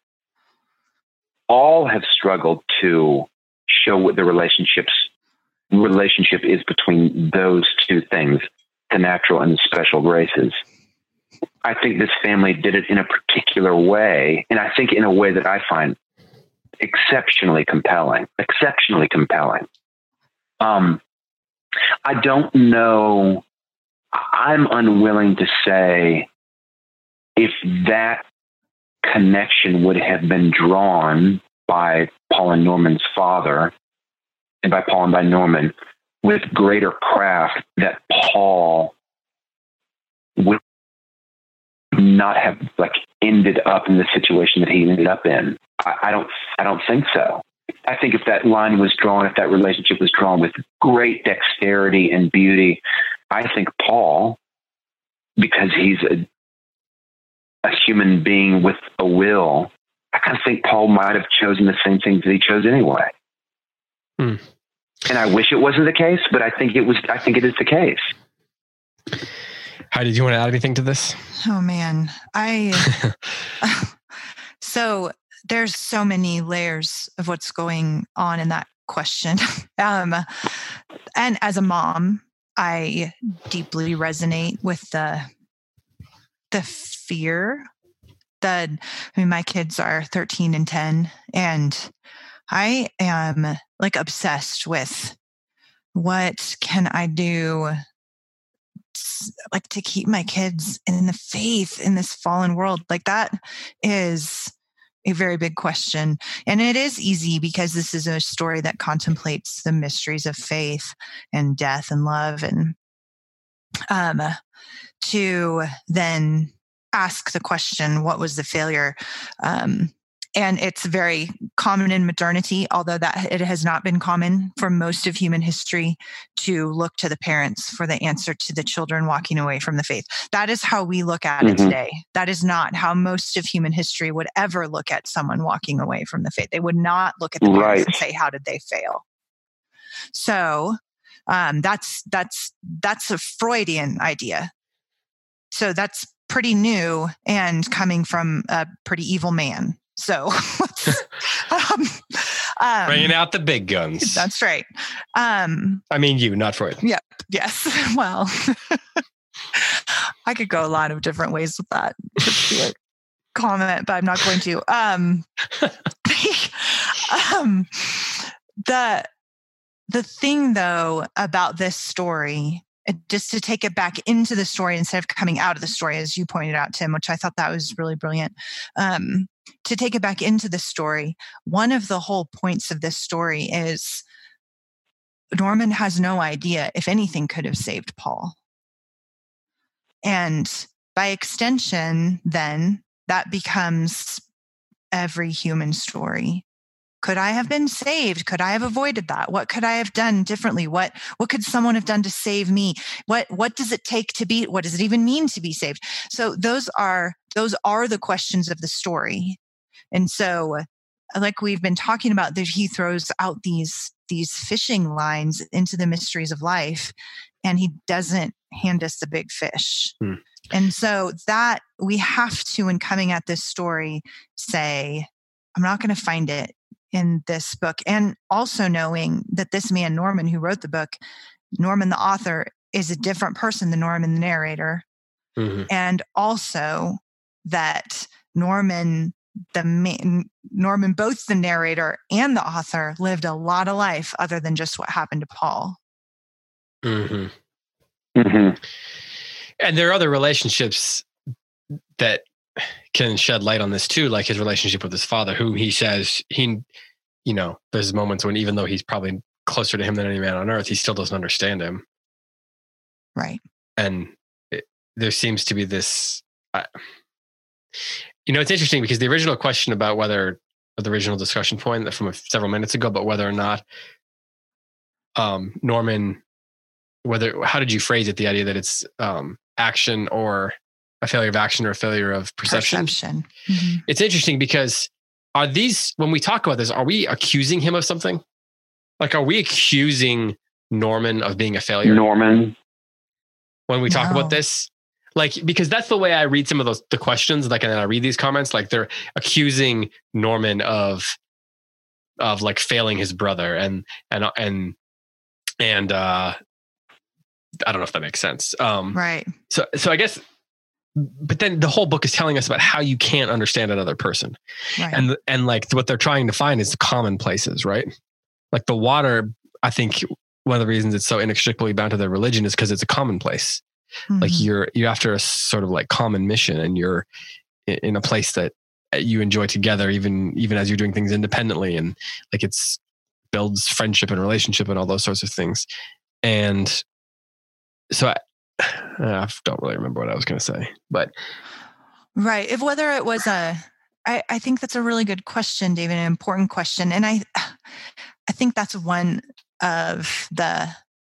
all have struggled to show what the relationships relationship is between those two things, the natural and the special graces. I think this family did it in a particular way, and I think in a way that I find exceptionally compelling, exceptionally compelling. Um, I don't know. I'm unwilling to say if that connection would have been drawn by Paul and Norman's father, and by Paul and by Norman, with greater craft, that Paul would not have like ended up in the situation that he ended up in. I, I don't. I don't think so. I think if that line was drawn, if that relationship was drawn with great dexterity and beauty, I think Paul, because he's a, a human being with a will, I kind of think Paul might have chosen the same things that he chose anyway. Hmm. And I wish it wasn't the case, but I think it was. I think it is the case.
Heidi, did you want to add anything to this?
Oh man, I. so. There's so many layers of what's going on in that question. Um, and as a mom, I deeply resonate with the, the fear that, I mean, my kids are thirteen and ten, and I am like obsessed with what can I do like to keep my kids in the faith in this fallen world. Like that is a very big question. And it is easy because this is a story that contemplates the mysteries of faith and death and love, and um, to then ask the question, what was the failure? Um, and it's very common in modernity, although that it has not been common for most of human history to look to the parents for the answer to the children walking away from the faith. That is how we look at mm-hmm. it today. That is not how most of human history would ever look at someone walking away from the faith. They would not look at the parents right. and say, how did they fail? So um, that's, that's, that's a Freudian idea. So that's pretty new and coming from a pretty evil man. So, um, um,
bringing out the big guns.
That's right. Um,
I mean, you, not Freud.
Yep. Yes. Well, I could go a lot of different ways with that particular comment, but I'm not going to. Um, um, the the thing, though, about this story, just to take it back into the story instead of coming out of the story, as you pointed out, Tim, which I thought that was really brilliant. Um, to take it back into the story, one of the whole points of this story is Norman has no idea if anything could have saved Paul. And by extension, then that becomes every human story. Could I have been saved? Could I have avoided that? What could I have done differently? What what could someone have done to save me? What what does it take to be, what does it even mean to be saved? So those are those are the questions of the story. And so, like we've been talking about, that he throws out these these fishing lines into the mysteries of life, and he doesn't hand us the big fish. Hmm. And so that we have to, in coming at this story, say, I'm not going to find it in this book. And also knowing that this man, Norman, who wrote the book, Norman, the author, is a different person than Norman, the narrator. Mm-hmm. And also that Norman, the man, Norman, both the narrator and the author, lived a lot of life other than just what happened to Paul.
Mm-hmm. Mm-hmm. And there are other relationships that can shed light on this too, like his relationship with his father, who he says he, you know, there's moments when even though he's probably closer to him than any man on earth, he still doesn't understand him.
Right.
And it, there seems to be this, uh, you know, it's interesting because the original question about whether, the original discussion point from a, several minutes ago, but whether or not um, Norman, whether, how did you phrase it? The idea that it's um, action or a failure of action or a failure of perception.
Perception. Mm-hmm.
It's interesting because are these, when we talk about this, are we accusing him of something? Like, are we accusing Norman of being a failure?
Norman.
When we talk
no.
about this, like, because that's the way I read some of those, the questions, like, and then I read these comments, like they're accusing Norman of, of like failing his brother and, and, and, and, uh, I don't know if that makes sense. Um,
right.
So, so I guess, but then the whole book is telling us about how you can't understand another person.
Right.
And, and like what they're trying to find is the common places, right? Like the water, I think one of the reasons it's so inextricably bound to their religion is because it's a commonplace. Mm-hmm. Like you're, you're after a sort of like common mission and you're in a place that you enjoy together, even, even as you're doing things independently. And like it's builds friendship and relationship and all those sorts of things. And so I, I don't really remember what I was going to say, but.
Right. If whether it was a, I, I think that's a really good question, David, an important question. And I, I think that's one of the,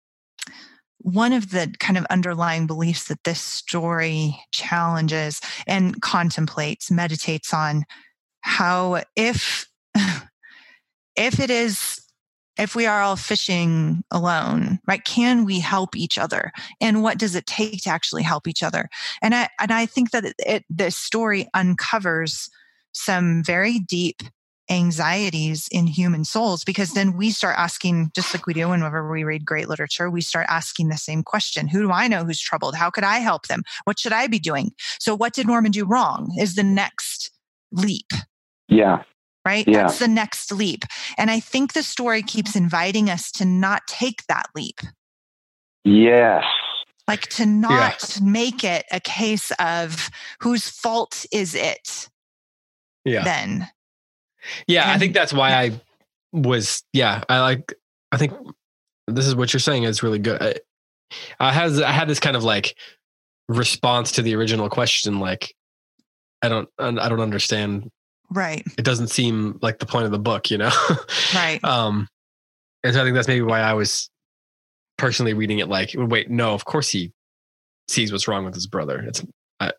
one of the kind of underlying beliefs that this story challenges and contemplates, meditates on how if, if it is, if we are all fishing alone, right? Can we help each other? And what does it take to actually help each other? And I, and I think that it, this story uncovers some very deep anxieties in human souls, because then we start asking, just like we do whenever we read great literature, we start asking the same question. Who do I know who's troubled? How could I help them? What should I be doing? So what did Norman do wrong is the next leap.
Yeah.
Right?
Yeah.
That's the next leap. And I think the story keeps inviting us to not take that leap.
Yes.
Like to not
yes.
make it a case of whose fault is it
yeah.
then.
Yeah,
and,
I think that's why I was, yeah, I like, I think this is what you're saying is really good. I, I, has, I had this kind of like response to the original question, like, I don't, I don't understand.
Right.
It doesn't seem like the point of the book, you know?
Right.
Um, and so I think that's maybe why I was personally reading it like, wait, no, of course he sees what's wrong with his brother. It's, I,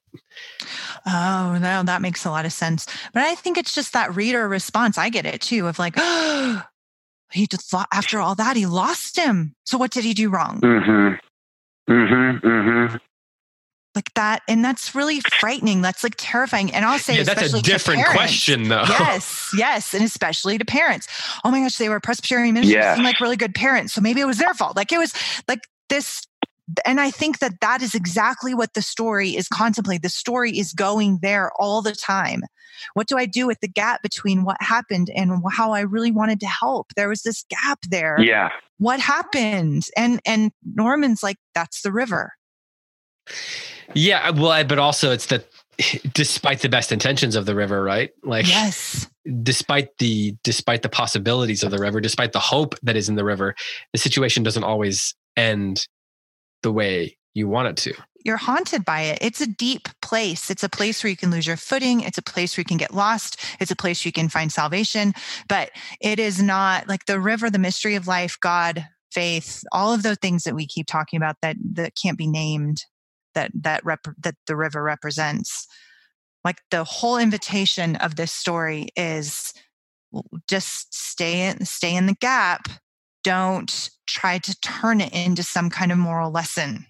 oh, no, that makes a lot of sense. But I think it's just that reader response. I get it too, of like, oh, he just thought after all that, he lost him. So what did he do wrong?
Mm-hmm. Mm-hmm. Mm-hmm.
Like that. And that's really frightening. That's like terrifying. And I'll say,
yeah, that's a different question though.
Yes. Yes. And especially to parents. Oh my gosh, they were Presbyterian ministers,
yeah.
seemed like really good parents. So maybe it was their fault. Like it was like this. And I think that that is exactly what the story is contemplating. The story is going there all the time. What do I do with the gap between what happened and how I really wanted to help? There was this gap there.
Yeah.
What happened? And, and Norman's like, that's the river.
Yeah, well, but also it's that despite the best intentions of the river, right? Like,
yes.
despite the despite the possibilities of the river, despite the hope that is in the river, the situation doesn't always end the way you want it to.
You're haunted by it. It's a deep place. It's a place where you can lose your footing. It's a place where you can get lost. It's a place where you can find salvation. But it is not like the river, the mystery of life, God, faith, all of those things that we keep talking about that that can't be named, that that rep, that the river represents. Like the whole invitation of this story is just stay in, stay in the gap. Don't try to turn it into some kind of moral lesson.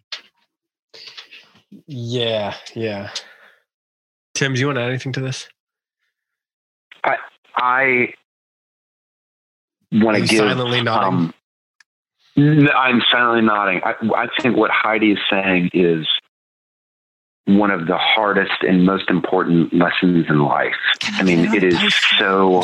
Yeah, yeah. Tim, do you want to add anything to this?
I I want to give.
Silently nodding.
Um, I'm silently nodding. I, I think what Heidi is saying is one of the hardest and most important lessons in life. I mean, it is so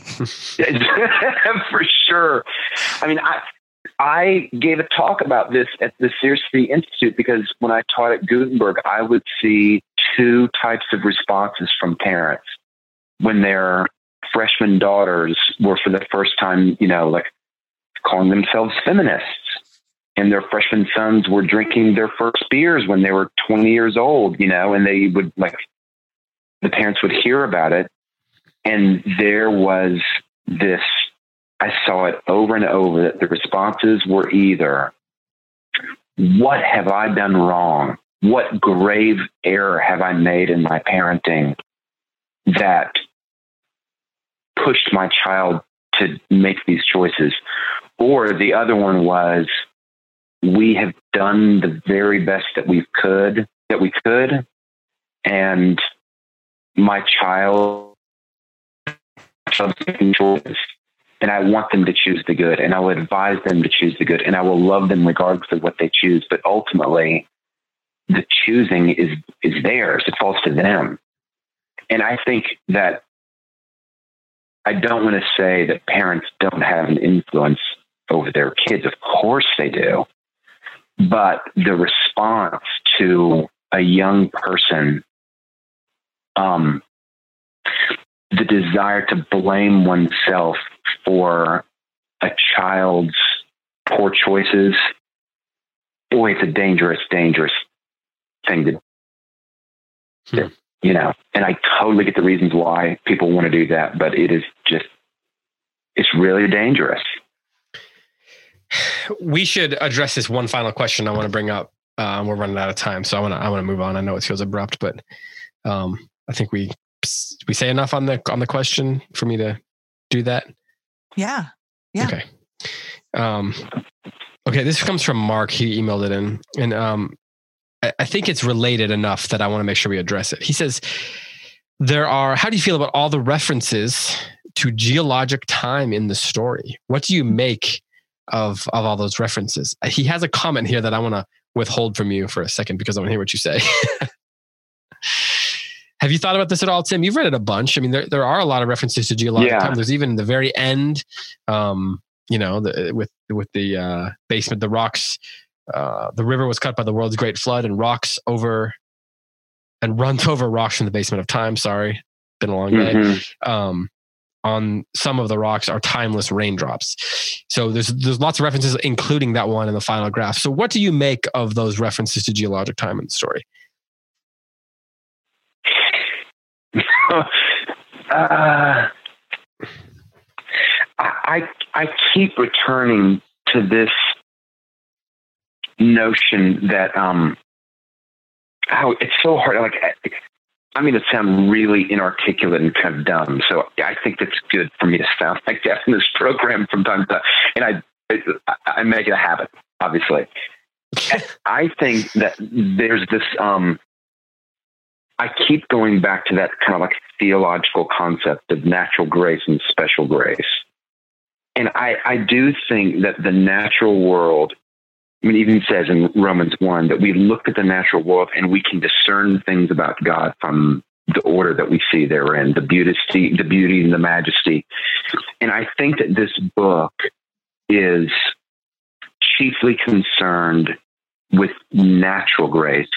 for sure. I mean, I. I gave a talk about this at the Searcy Institute because when I taught at Gutenberg, I would see two types of responses from parents when their freshman daughters were for the first time, you know, like calling themselves feminists, and their freshman sons were drinking their first beers when they were twenty years old, you know, and they would like, the parents would hear about it. And there was this, I saw it over and over that the responses were either, what have I done wrong? What grave error have I made in my parenting that pushed my child to make these choices? Or the other one was, we have done the very best that we could, that we could, and my child is making choices. And I want them to choose the good, and I will advise them to choose the good, and I will love them regardless of what they choose. But ultimately, the choosing is is theirs. It falls to them. And I think that I don't want to say that parents don't have an influence over their kids. Of course they do. But the response to a young person, um, the desire to blame oneself for a child's poor choices, boy, it's a dangerous, dangerous thing to do. Hmm. You know, and I totally get the reasons why people want to do that, but it is just, it's really dangerous.
We should address this one final question I want to bring up. Uh, we're running out of time, so I want to I want to move on. I know it feels abrupt, but um, I think we we say enough on the on the question for me to do that.
Yeah. Yeah.
Okay. Um, okay. This comes from Mark. He emailed it in, and um, I, I think it's related enough that I want to make sure we address it. He says, "There are. How do you feel about all the references to geologic time in the story? What do you make of of all those references?" He has a comment here that I want to withhold from you for a second because I want to hear what you say. Have you thought about this at all, Tim? You've read it a bunch. I mean, there there are a lot of references to geologic yeah. time. There's even the very end, um, you know, the, with with the uh, basement, the rocks, uh, the river was cut by the world's great flood, and rocks over and runs over rocks from the basement of time. Sorry, been a long day. Mm-hmm. Um, on some of the rocks are timeless raindrops. So there's there's lots of references, including that one in the final graph. So what do you make of those references to geologic time in the story?
uh, I I keep returning to this notion that um, how it's so hard. Like, I mean, it sounds really inarticulate and kind of dumb. So I think that's good for me to sound like that in this program from time to time. And I I make it a habit, obviously. I think that there's this. Um, I keep going back to that kind of like theological concept of natural grace and special grace. And I, I do think that the natural world, I mean, even says in Romans one that we look at the natural world and we can discern things about God from the order that we see therein, the beauty, the beauty and the majesty. And I think that this book is chiefly concerned with natural grace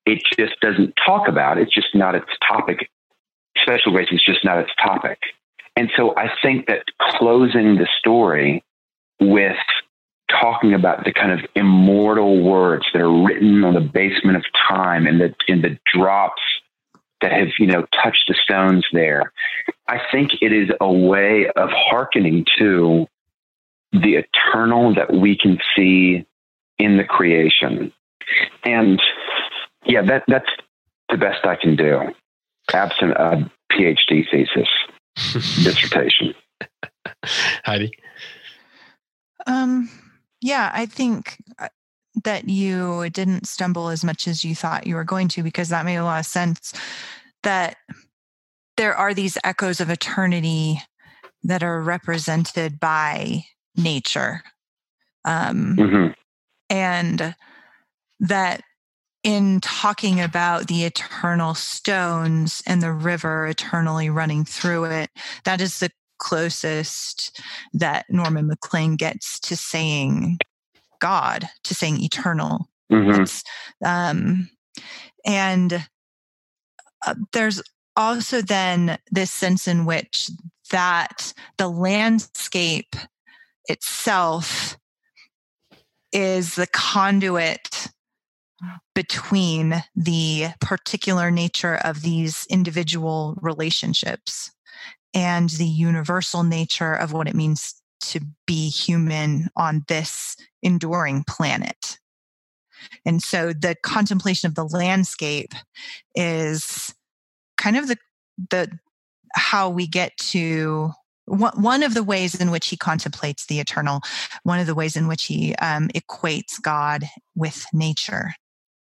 it just doesn't talk about. It's just not its topic. Special grace is just not its topic. And so I think that closing the story with talking about the kind of immortal words that are written on the basement of time and the in the drops that have, you know, touched the stones there, I think it is a way of hearkening to the eternal that we can see in the creation. And yeah, that that's the best I can do, absent a PhD thesis dissertation.
Heidi?
Um, yeah, I think that you didn't stumble as much as you thought you were going to, because that made a lot of sense, that there are these echoes of eternity that are represented by nature. Um, mm-hmm. And that in talking about the eternal stones and the river eternally running through it, that is the closest that Norman Maclean gets to saying God, to saying eternal. Mm-hmm. Um, and uh, there's also then this sense in which that the landscape itself is the conduit between the particular nature of these individual relationships and the universal nature of what it means to be human on this enduring planet. And so the contemplation of the landscape is kind of the the how we get to one of the ways in which he contemplates the eternal, one of the ways in which he um, equates God with nature.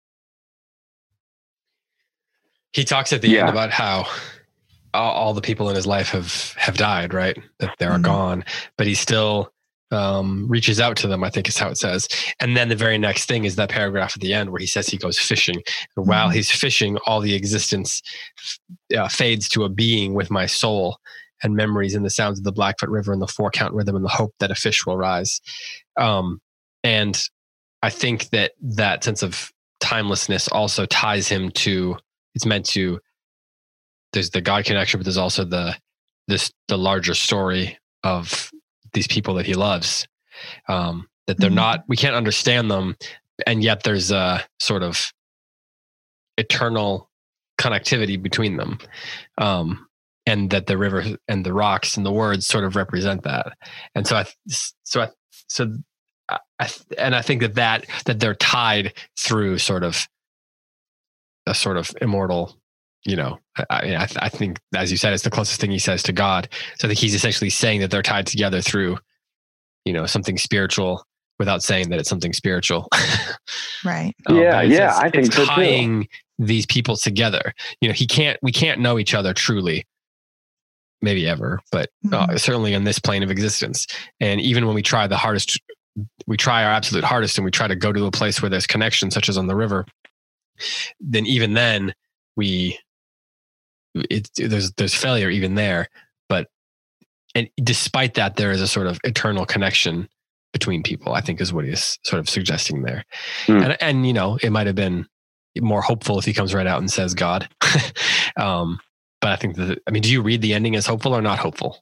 He talks at the yeah. end about how all, all the people in his life have, have died, right? That they are mm-hmm. gone, but he still um, reaches out to them, I think is how it says. And then the very next thing is that paragraph at the end where he says he goes fishing. And mm-hmm. while he's fishing, all the existence uh, fades to a being with my soul and memories and the sounds of the Blackfoot River and the four count rhythm and the hope that a fish will rise. Um, and I think that that sense of timelessness also ties him to, it's meant to, there's the God connection, but there's also the, this, the larger story of these people that he loves, um, that they're mm-hmm. not, we can't understand them. And yet there's a sort of eternal connectivity between them. Um, and that the river and the rocks and the words sort of represent that. And so I, so I, so I, and I think that that, that they're tied through sort of a sort of immortal, you know, I, I, I think, as you said, it's the closest thing he says to God. So I think he's essentially saying that they're tied together through, you know, something spiritual without saying that it's something spiritual.
Right.
um, yeah. Yeah.
It's,
I think
it's
so
tying
too.
These people together. You know, he can't, we can't know each other truly, maybe ever, but uh, mm-hmm. certainly on this plane of existence. And even when we try the hardest, we try our absolute hardest and we try to go to a place where there's connection, such as on the river, then even then we, it, there's, there's failure even there. But, and despite that, there is a sort of eternal connection between people, I think is what he's sort of suggesting there. Mm. And, and, you know, it might've been more hopeful if he comes right out and says God. um, But I think that, I mean, do you read the ending as hopeful or not hopeful?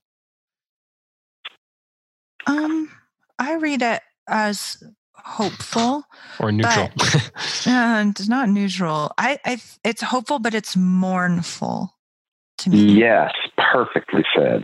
Um, I read it as hopeful
or neutral.
But, uh, not neutral. I, I, it's hopeful, but it's mournful to me.
Yes, perfectly said.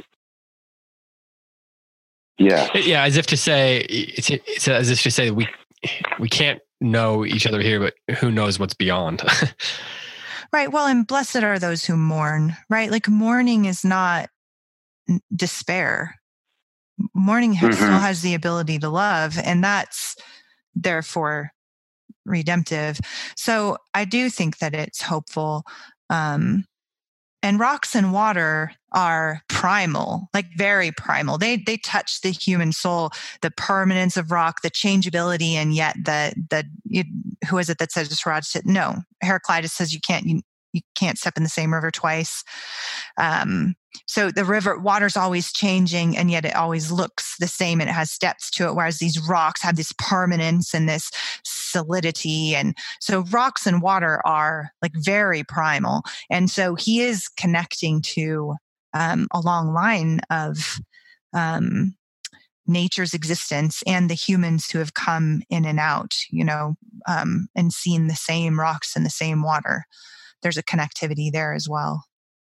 Yeah,
yeah, as if to say, it's, it's as if to say we we can't know each other here, but who knows what's beyond.
Right. Well, and blessed are those who mourn, right? Like mourning is not despair. Mourning has, mm-hmm. still has the ability to love, and that's therefore redemptive. So I do think that it's hopeful. Um, and rocks and water are primal, like very primal. They they touch the human soul, the permanence of rock, the changeability, and yet the the you, who is it that says Herod? No, Heraclitus says you can't you, you can't step in the same river twice. Um, so the river water's always changing, and yet it always looks the same, and it has depths to it. Whereas these rocks have this permanence and this solidity. And so rocks and water are like very primal. And so he is connecting to um, a long line of um, nature's existence and the humans who have come in and out, you know, um, and seen the same rocks and the same water. There's a connectivity there as well.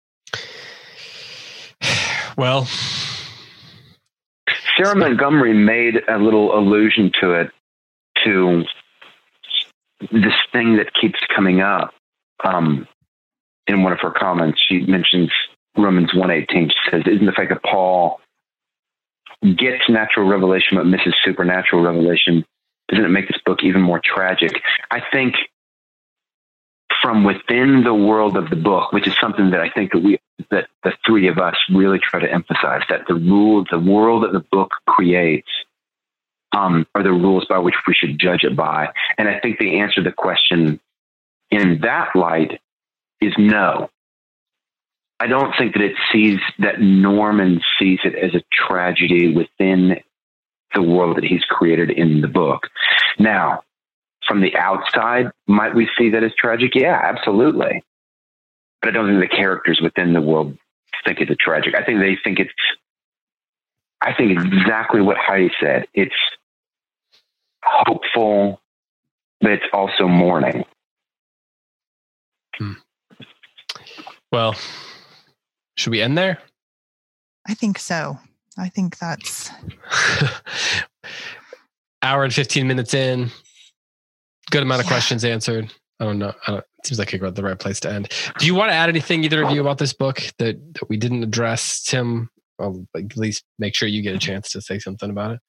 Well,
Sarah Montgomery made a little allusion to it, to this thing that keeps coming up um, in one of her comments. She mentions Romans one eighteen. She says, isn't the fact that Paul gets natural revelation but misses supernatural revelation, doesn't it make this book even more tragic? I think from within the world of the book, which is something that I think that we, that the three of us really try to emphasize, that the rules, the world that the book creates um, are the rules by which we should judge it by. And I think the answer to the question in that light is no. I don't think that it sees, that Norman sees it as a tragedy within the world that he's created in the book. Now, from the outside, might we see that as tragic? Yeah, absolutely. But I don't think the characters within the world think it's a tragic. I think they think it's, I think exactly what Heidi said. It's hopeful, but it's also mourning.
Hmm. Well, should we end there?
I think so. I think that's
hour and fifteen minutes in. Good amount of
yeah. questions
answered. I don't know. I don't, it seems like a, the right place to end. Do you want to add anything, either of you, about this book that, that we didn't address? Tim, I'll at least make sure you get a chance to say something about it.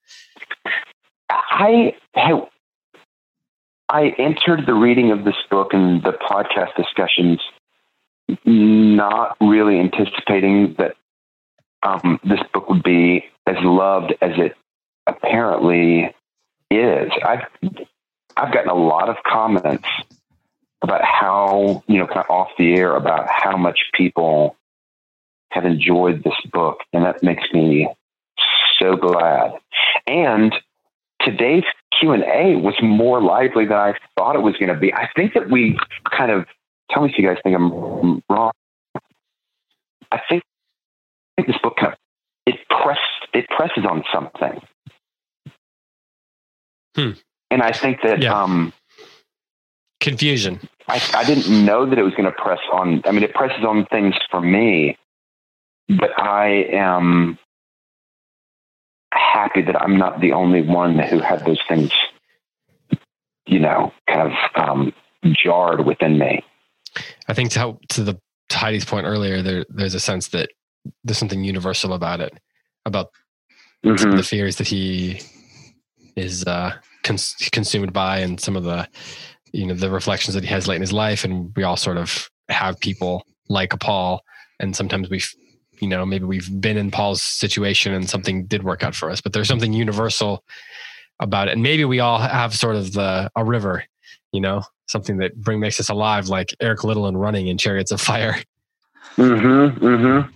I have, I entered the reading of this book and the podcast discussions not really anticipating that um, this book would be as loved as it apparently is. I've I've gotten a lot of comments about how, you know, kind of off the air, about how much people have enjoyed this book, and that makes me so glad. And today's Q and A was more lively than I thought it was going to be. I think that we kind of, tell me if you guys think I'm wrong. I think, I think this book kind of, it press it presses on something.
Hmm.
And I think that
yeah.
um,
confusion.
I, I didn't know that it was going to press on. I mean, it presses on things for me, but I am happy that I'm not the only one who had those things, you know, kind of um, jarred within me.
I think to help, to the to Heidi's point earlier, there there's a sense that there's something universal about it, about
mm-hmm.
some of the fears that he is uh, cons- consumed by, and some of the, you know, the reflections that he has late in his life. And we all sort of have people like a Paul, and sometimes we've, you know, maybe we've been in Paul's situation and something did work out for us, but there's something universal about it. And maybe we all have sort of the, a river, you know, something that bring makes us alive, like Eric Liddell and running in Chariots of Fire.
Mm-hmm. Mm-hmm.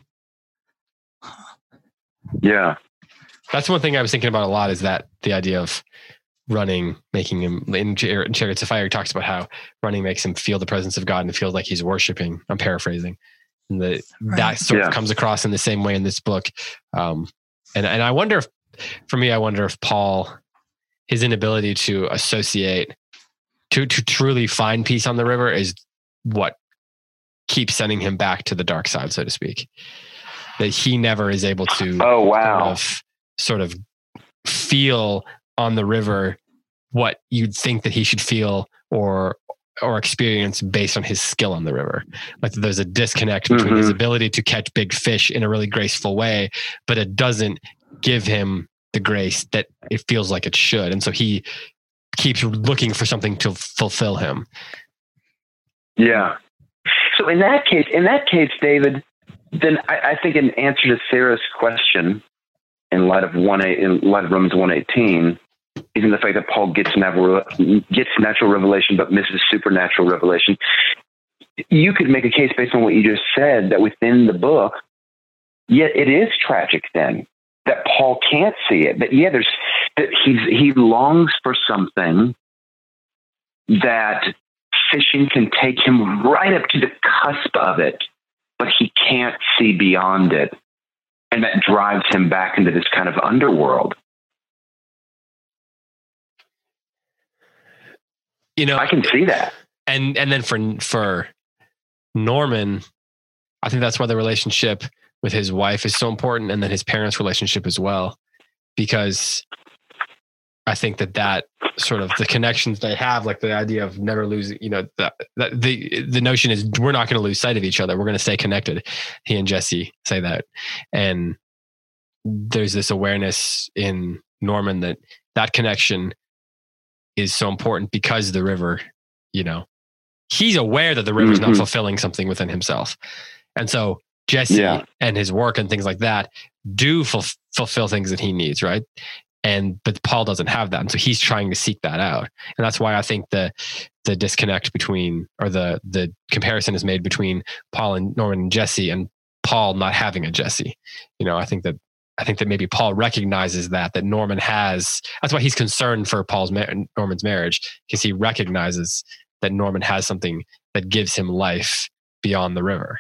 Yeah.
That's one thing I was thinking about a lot, is that the idea of running, making him in Chariots of Fire, he talks about how running makes him feel the presence of God and feels like he's worshiping. I'm paraphrasing. And the, right. that sort yeah. of comes across in the same way in this book. Um, and, and I wonder if, for me, I wonder if Paul, his inability to associate, to, to truly find peace on the river is what keeps sending him back to the dark side, so to speak. That he never is able to
oh, wow.
sort of, sort of feel on the river what you'd think that he should feel or or experience based on his skill on the river. Like there's a disconnect between mm-hmm. his ability to catch big fish in a really graceful way, but it doesn't give him the grace that it feels like it should. And so he keeps looking for something to fulfill him.
Yeah. So in that case, in that case, David, then I, I think in answer to Sarah's question, in light of one, in light of Romans one eighteen, even the fact that Paul gets natural, gets natural revelation, but misses supernatural revelation. You could make a case based on what you just said that within the book, yet it is tragic then that Paul can't see it. But yeah, there's that he's he longs for something that fishing can take him right up to the cusp of it, but he can't see beyond it. And that drives him back into this kind of underworld.
You know,
I can see that.
And and then for for Norman, I think that's why the relationship with his wife is so important, and then his parents' relationship as well, because I think that that sort of the connections they have, like the idea of never losing, you know, the the the, the notion is we're not going to lose sight of each other. We're going to stay connected. He and Jesse say that, and there's this awareness in Norman that that connection is so important because the river, you know, he's aware that the river's mm-hmm. not fulfilling something within himself. And so Jesse yeah. and his work and things like that do ful- fulfill things that he needs. Right. And, but Paul doesn't have that. And so he's trying to seek that out. And that's why I think the, the disconnect between, or the, the comparison is made between Paul and Norman and Jesse, and Paul not having a Jesse. You know, I think that, I think that maybe Paul recognizes that, that Norman has, that's why he's concerned for Paul's, Norman's marriage, because he recognizes that Norman has something that gives him life beyond the river.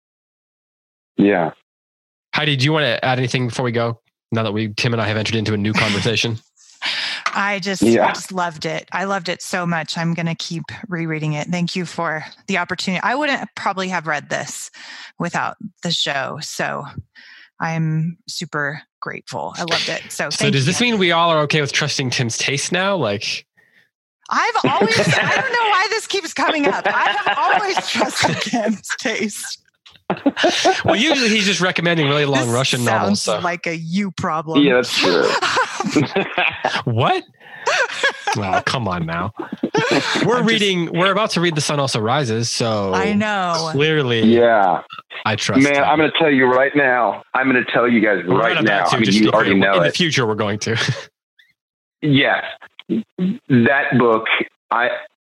Yeah.
Heidi, do you want to add anything before we go? Now that we, Tim and I have entered into a new conversation.
I just, yeah. I just loved it. I loved it so much. I'm going to keep rereading it. Thank you for the opportunity. I wouldn't probably have read this without the show. So I'm super grateful. I loved it. So,
so does
you.
this mean we all are okay with trusting Tim's taste now? Like,
I've always, I don't know why this keeps coming up. I have always trusted Tim's taste.
Well, usually he's just recommending really long
this
Russian novels.
Sounds
so.
like a you problem.
Yeah, that's true.
What? Well, come on now. We're I'm reading. Just, we're about to read The Sun Also Rises. So
I know.
Clearly,
yeah.
I trust.
Man,
him.
I'm going to tell you right now. I'm going to tell you guys we're right now. I mean, you already know
in
it.
the future, we're going to.
Yes, that book. I.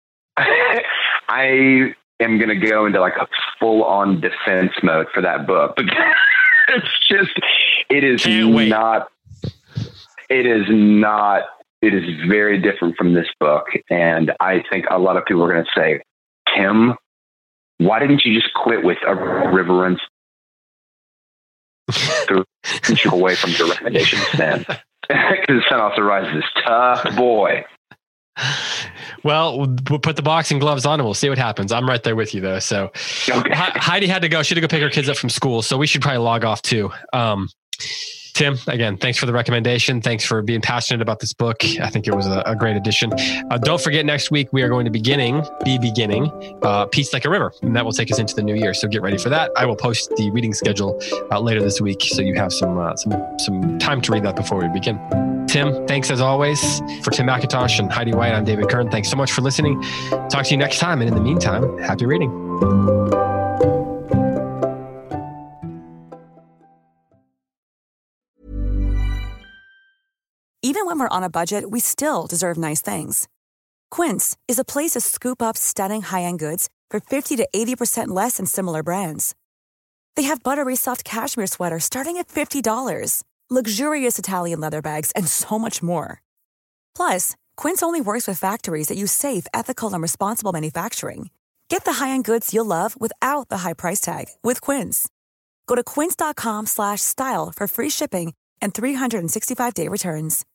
I. am going to go into like a full-on defense mode for that book. But it's just, it is
Can't
not, wait. it is not, it is very different from this book. And I think a lot of people are going to say, Tim, why didn't you just quit with A River Runs Through you away from your recommendations then? Because The Sun Also Rises is tough, boy.
Well, we'll put the boxing gloves on and we'll see what happens. I'm right there with you though. So okay. Heidi had to go. She had to go pick her kids up from school. So we should probably log off too. Um, Tim, again, thanks for the recommendation. Thanks for being passionate about this book. I think it was a, a great addition. Uh, don't forget, next week we are going to beginning, be beginning uh, Peace Like a River, and that will take us into the new year. So get ready for that. I will post the reading schedule uh, later this week, so you have some uh, some some time to read that before we begin. Tim, thanks as always. For Tim McIntosh and Heidi White, I'm David Kern. Thanks so much for listening. Talk to you next time, and in the meantime, happy reading.
Even when we're on a budget, we still deserve nice things. Quince is a place to scoop up stunning high-end goods for fifty to eighty percent less than similar brands. They have buttery soft cashmere sweaters starting at fifty dollars, luxurious Italian leather bags, and so much more. Plus, Quince only works with factories that use safe, ethical, and responsible manufacturing. Get the high-end goods you'll love without the high price tag with Quince. Go to quince.com slash style for free shipping and three sixty-five day returns.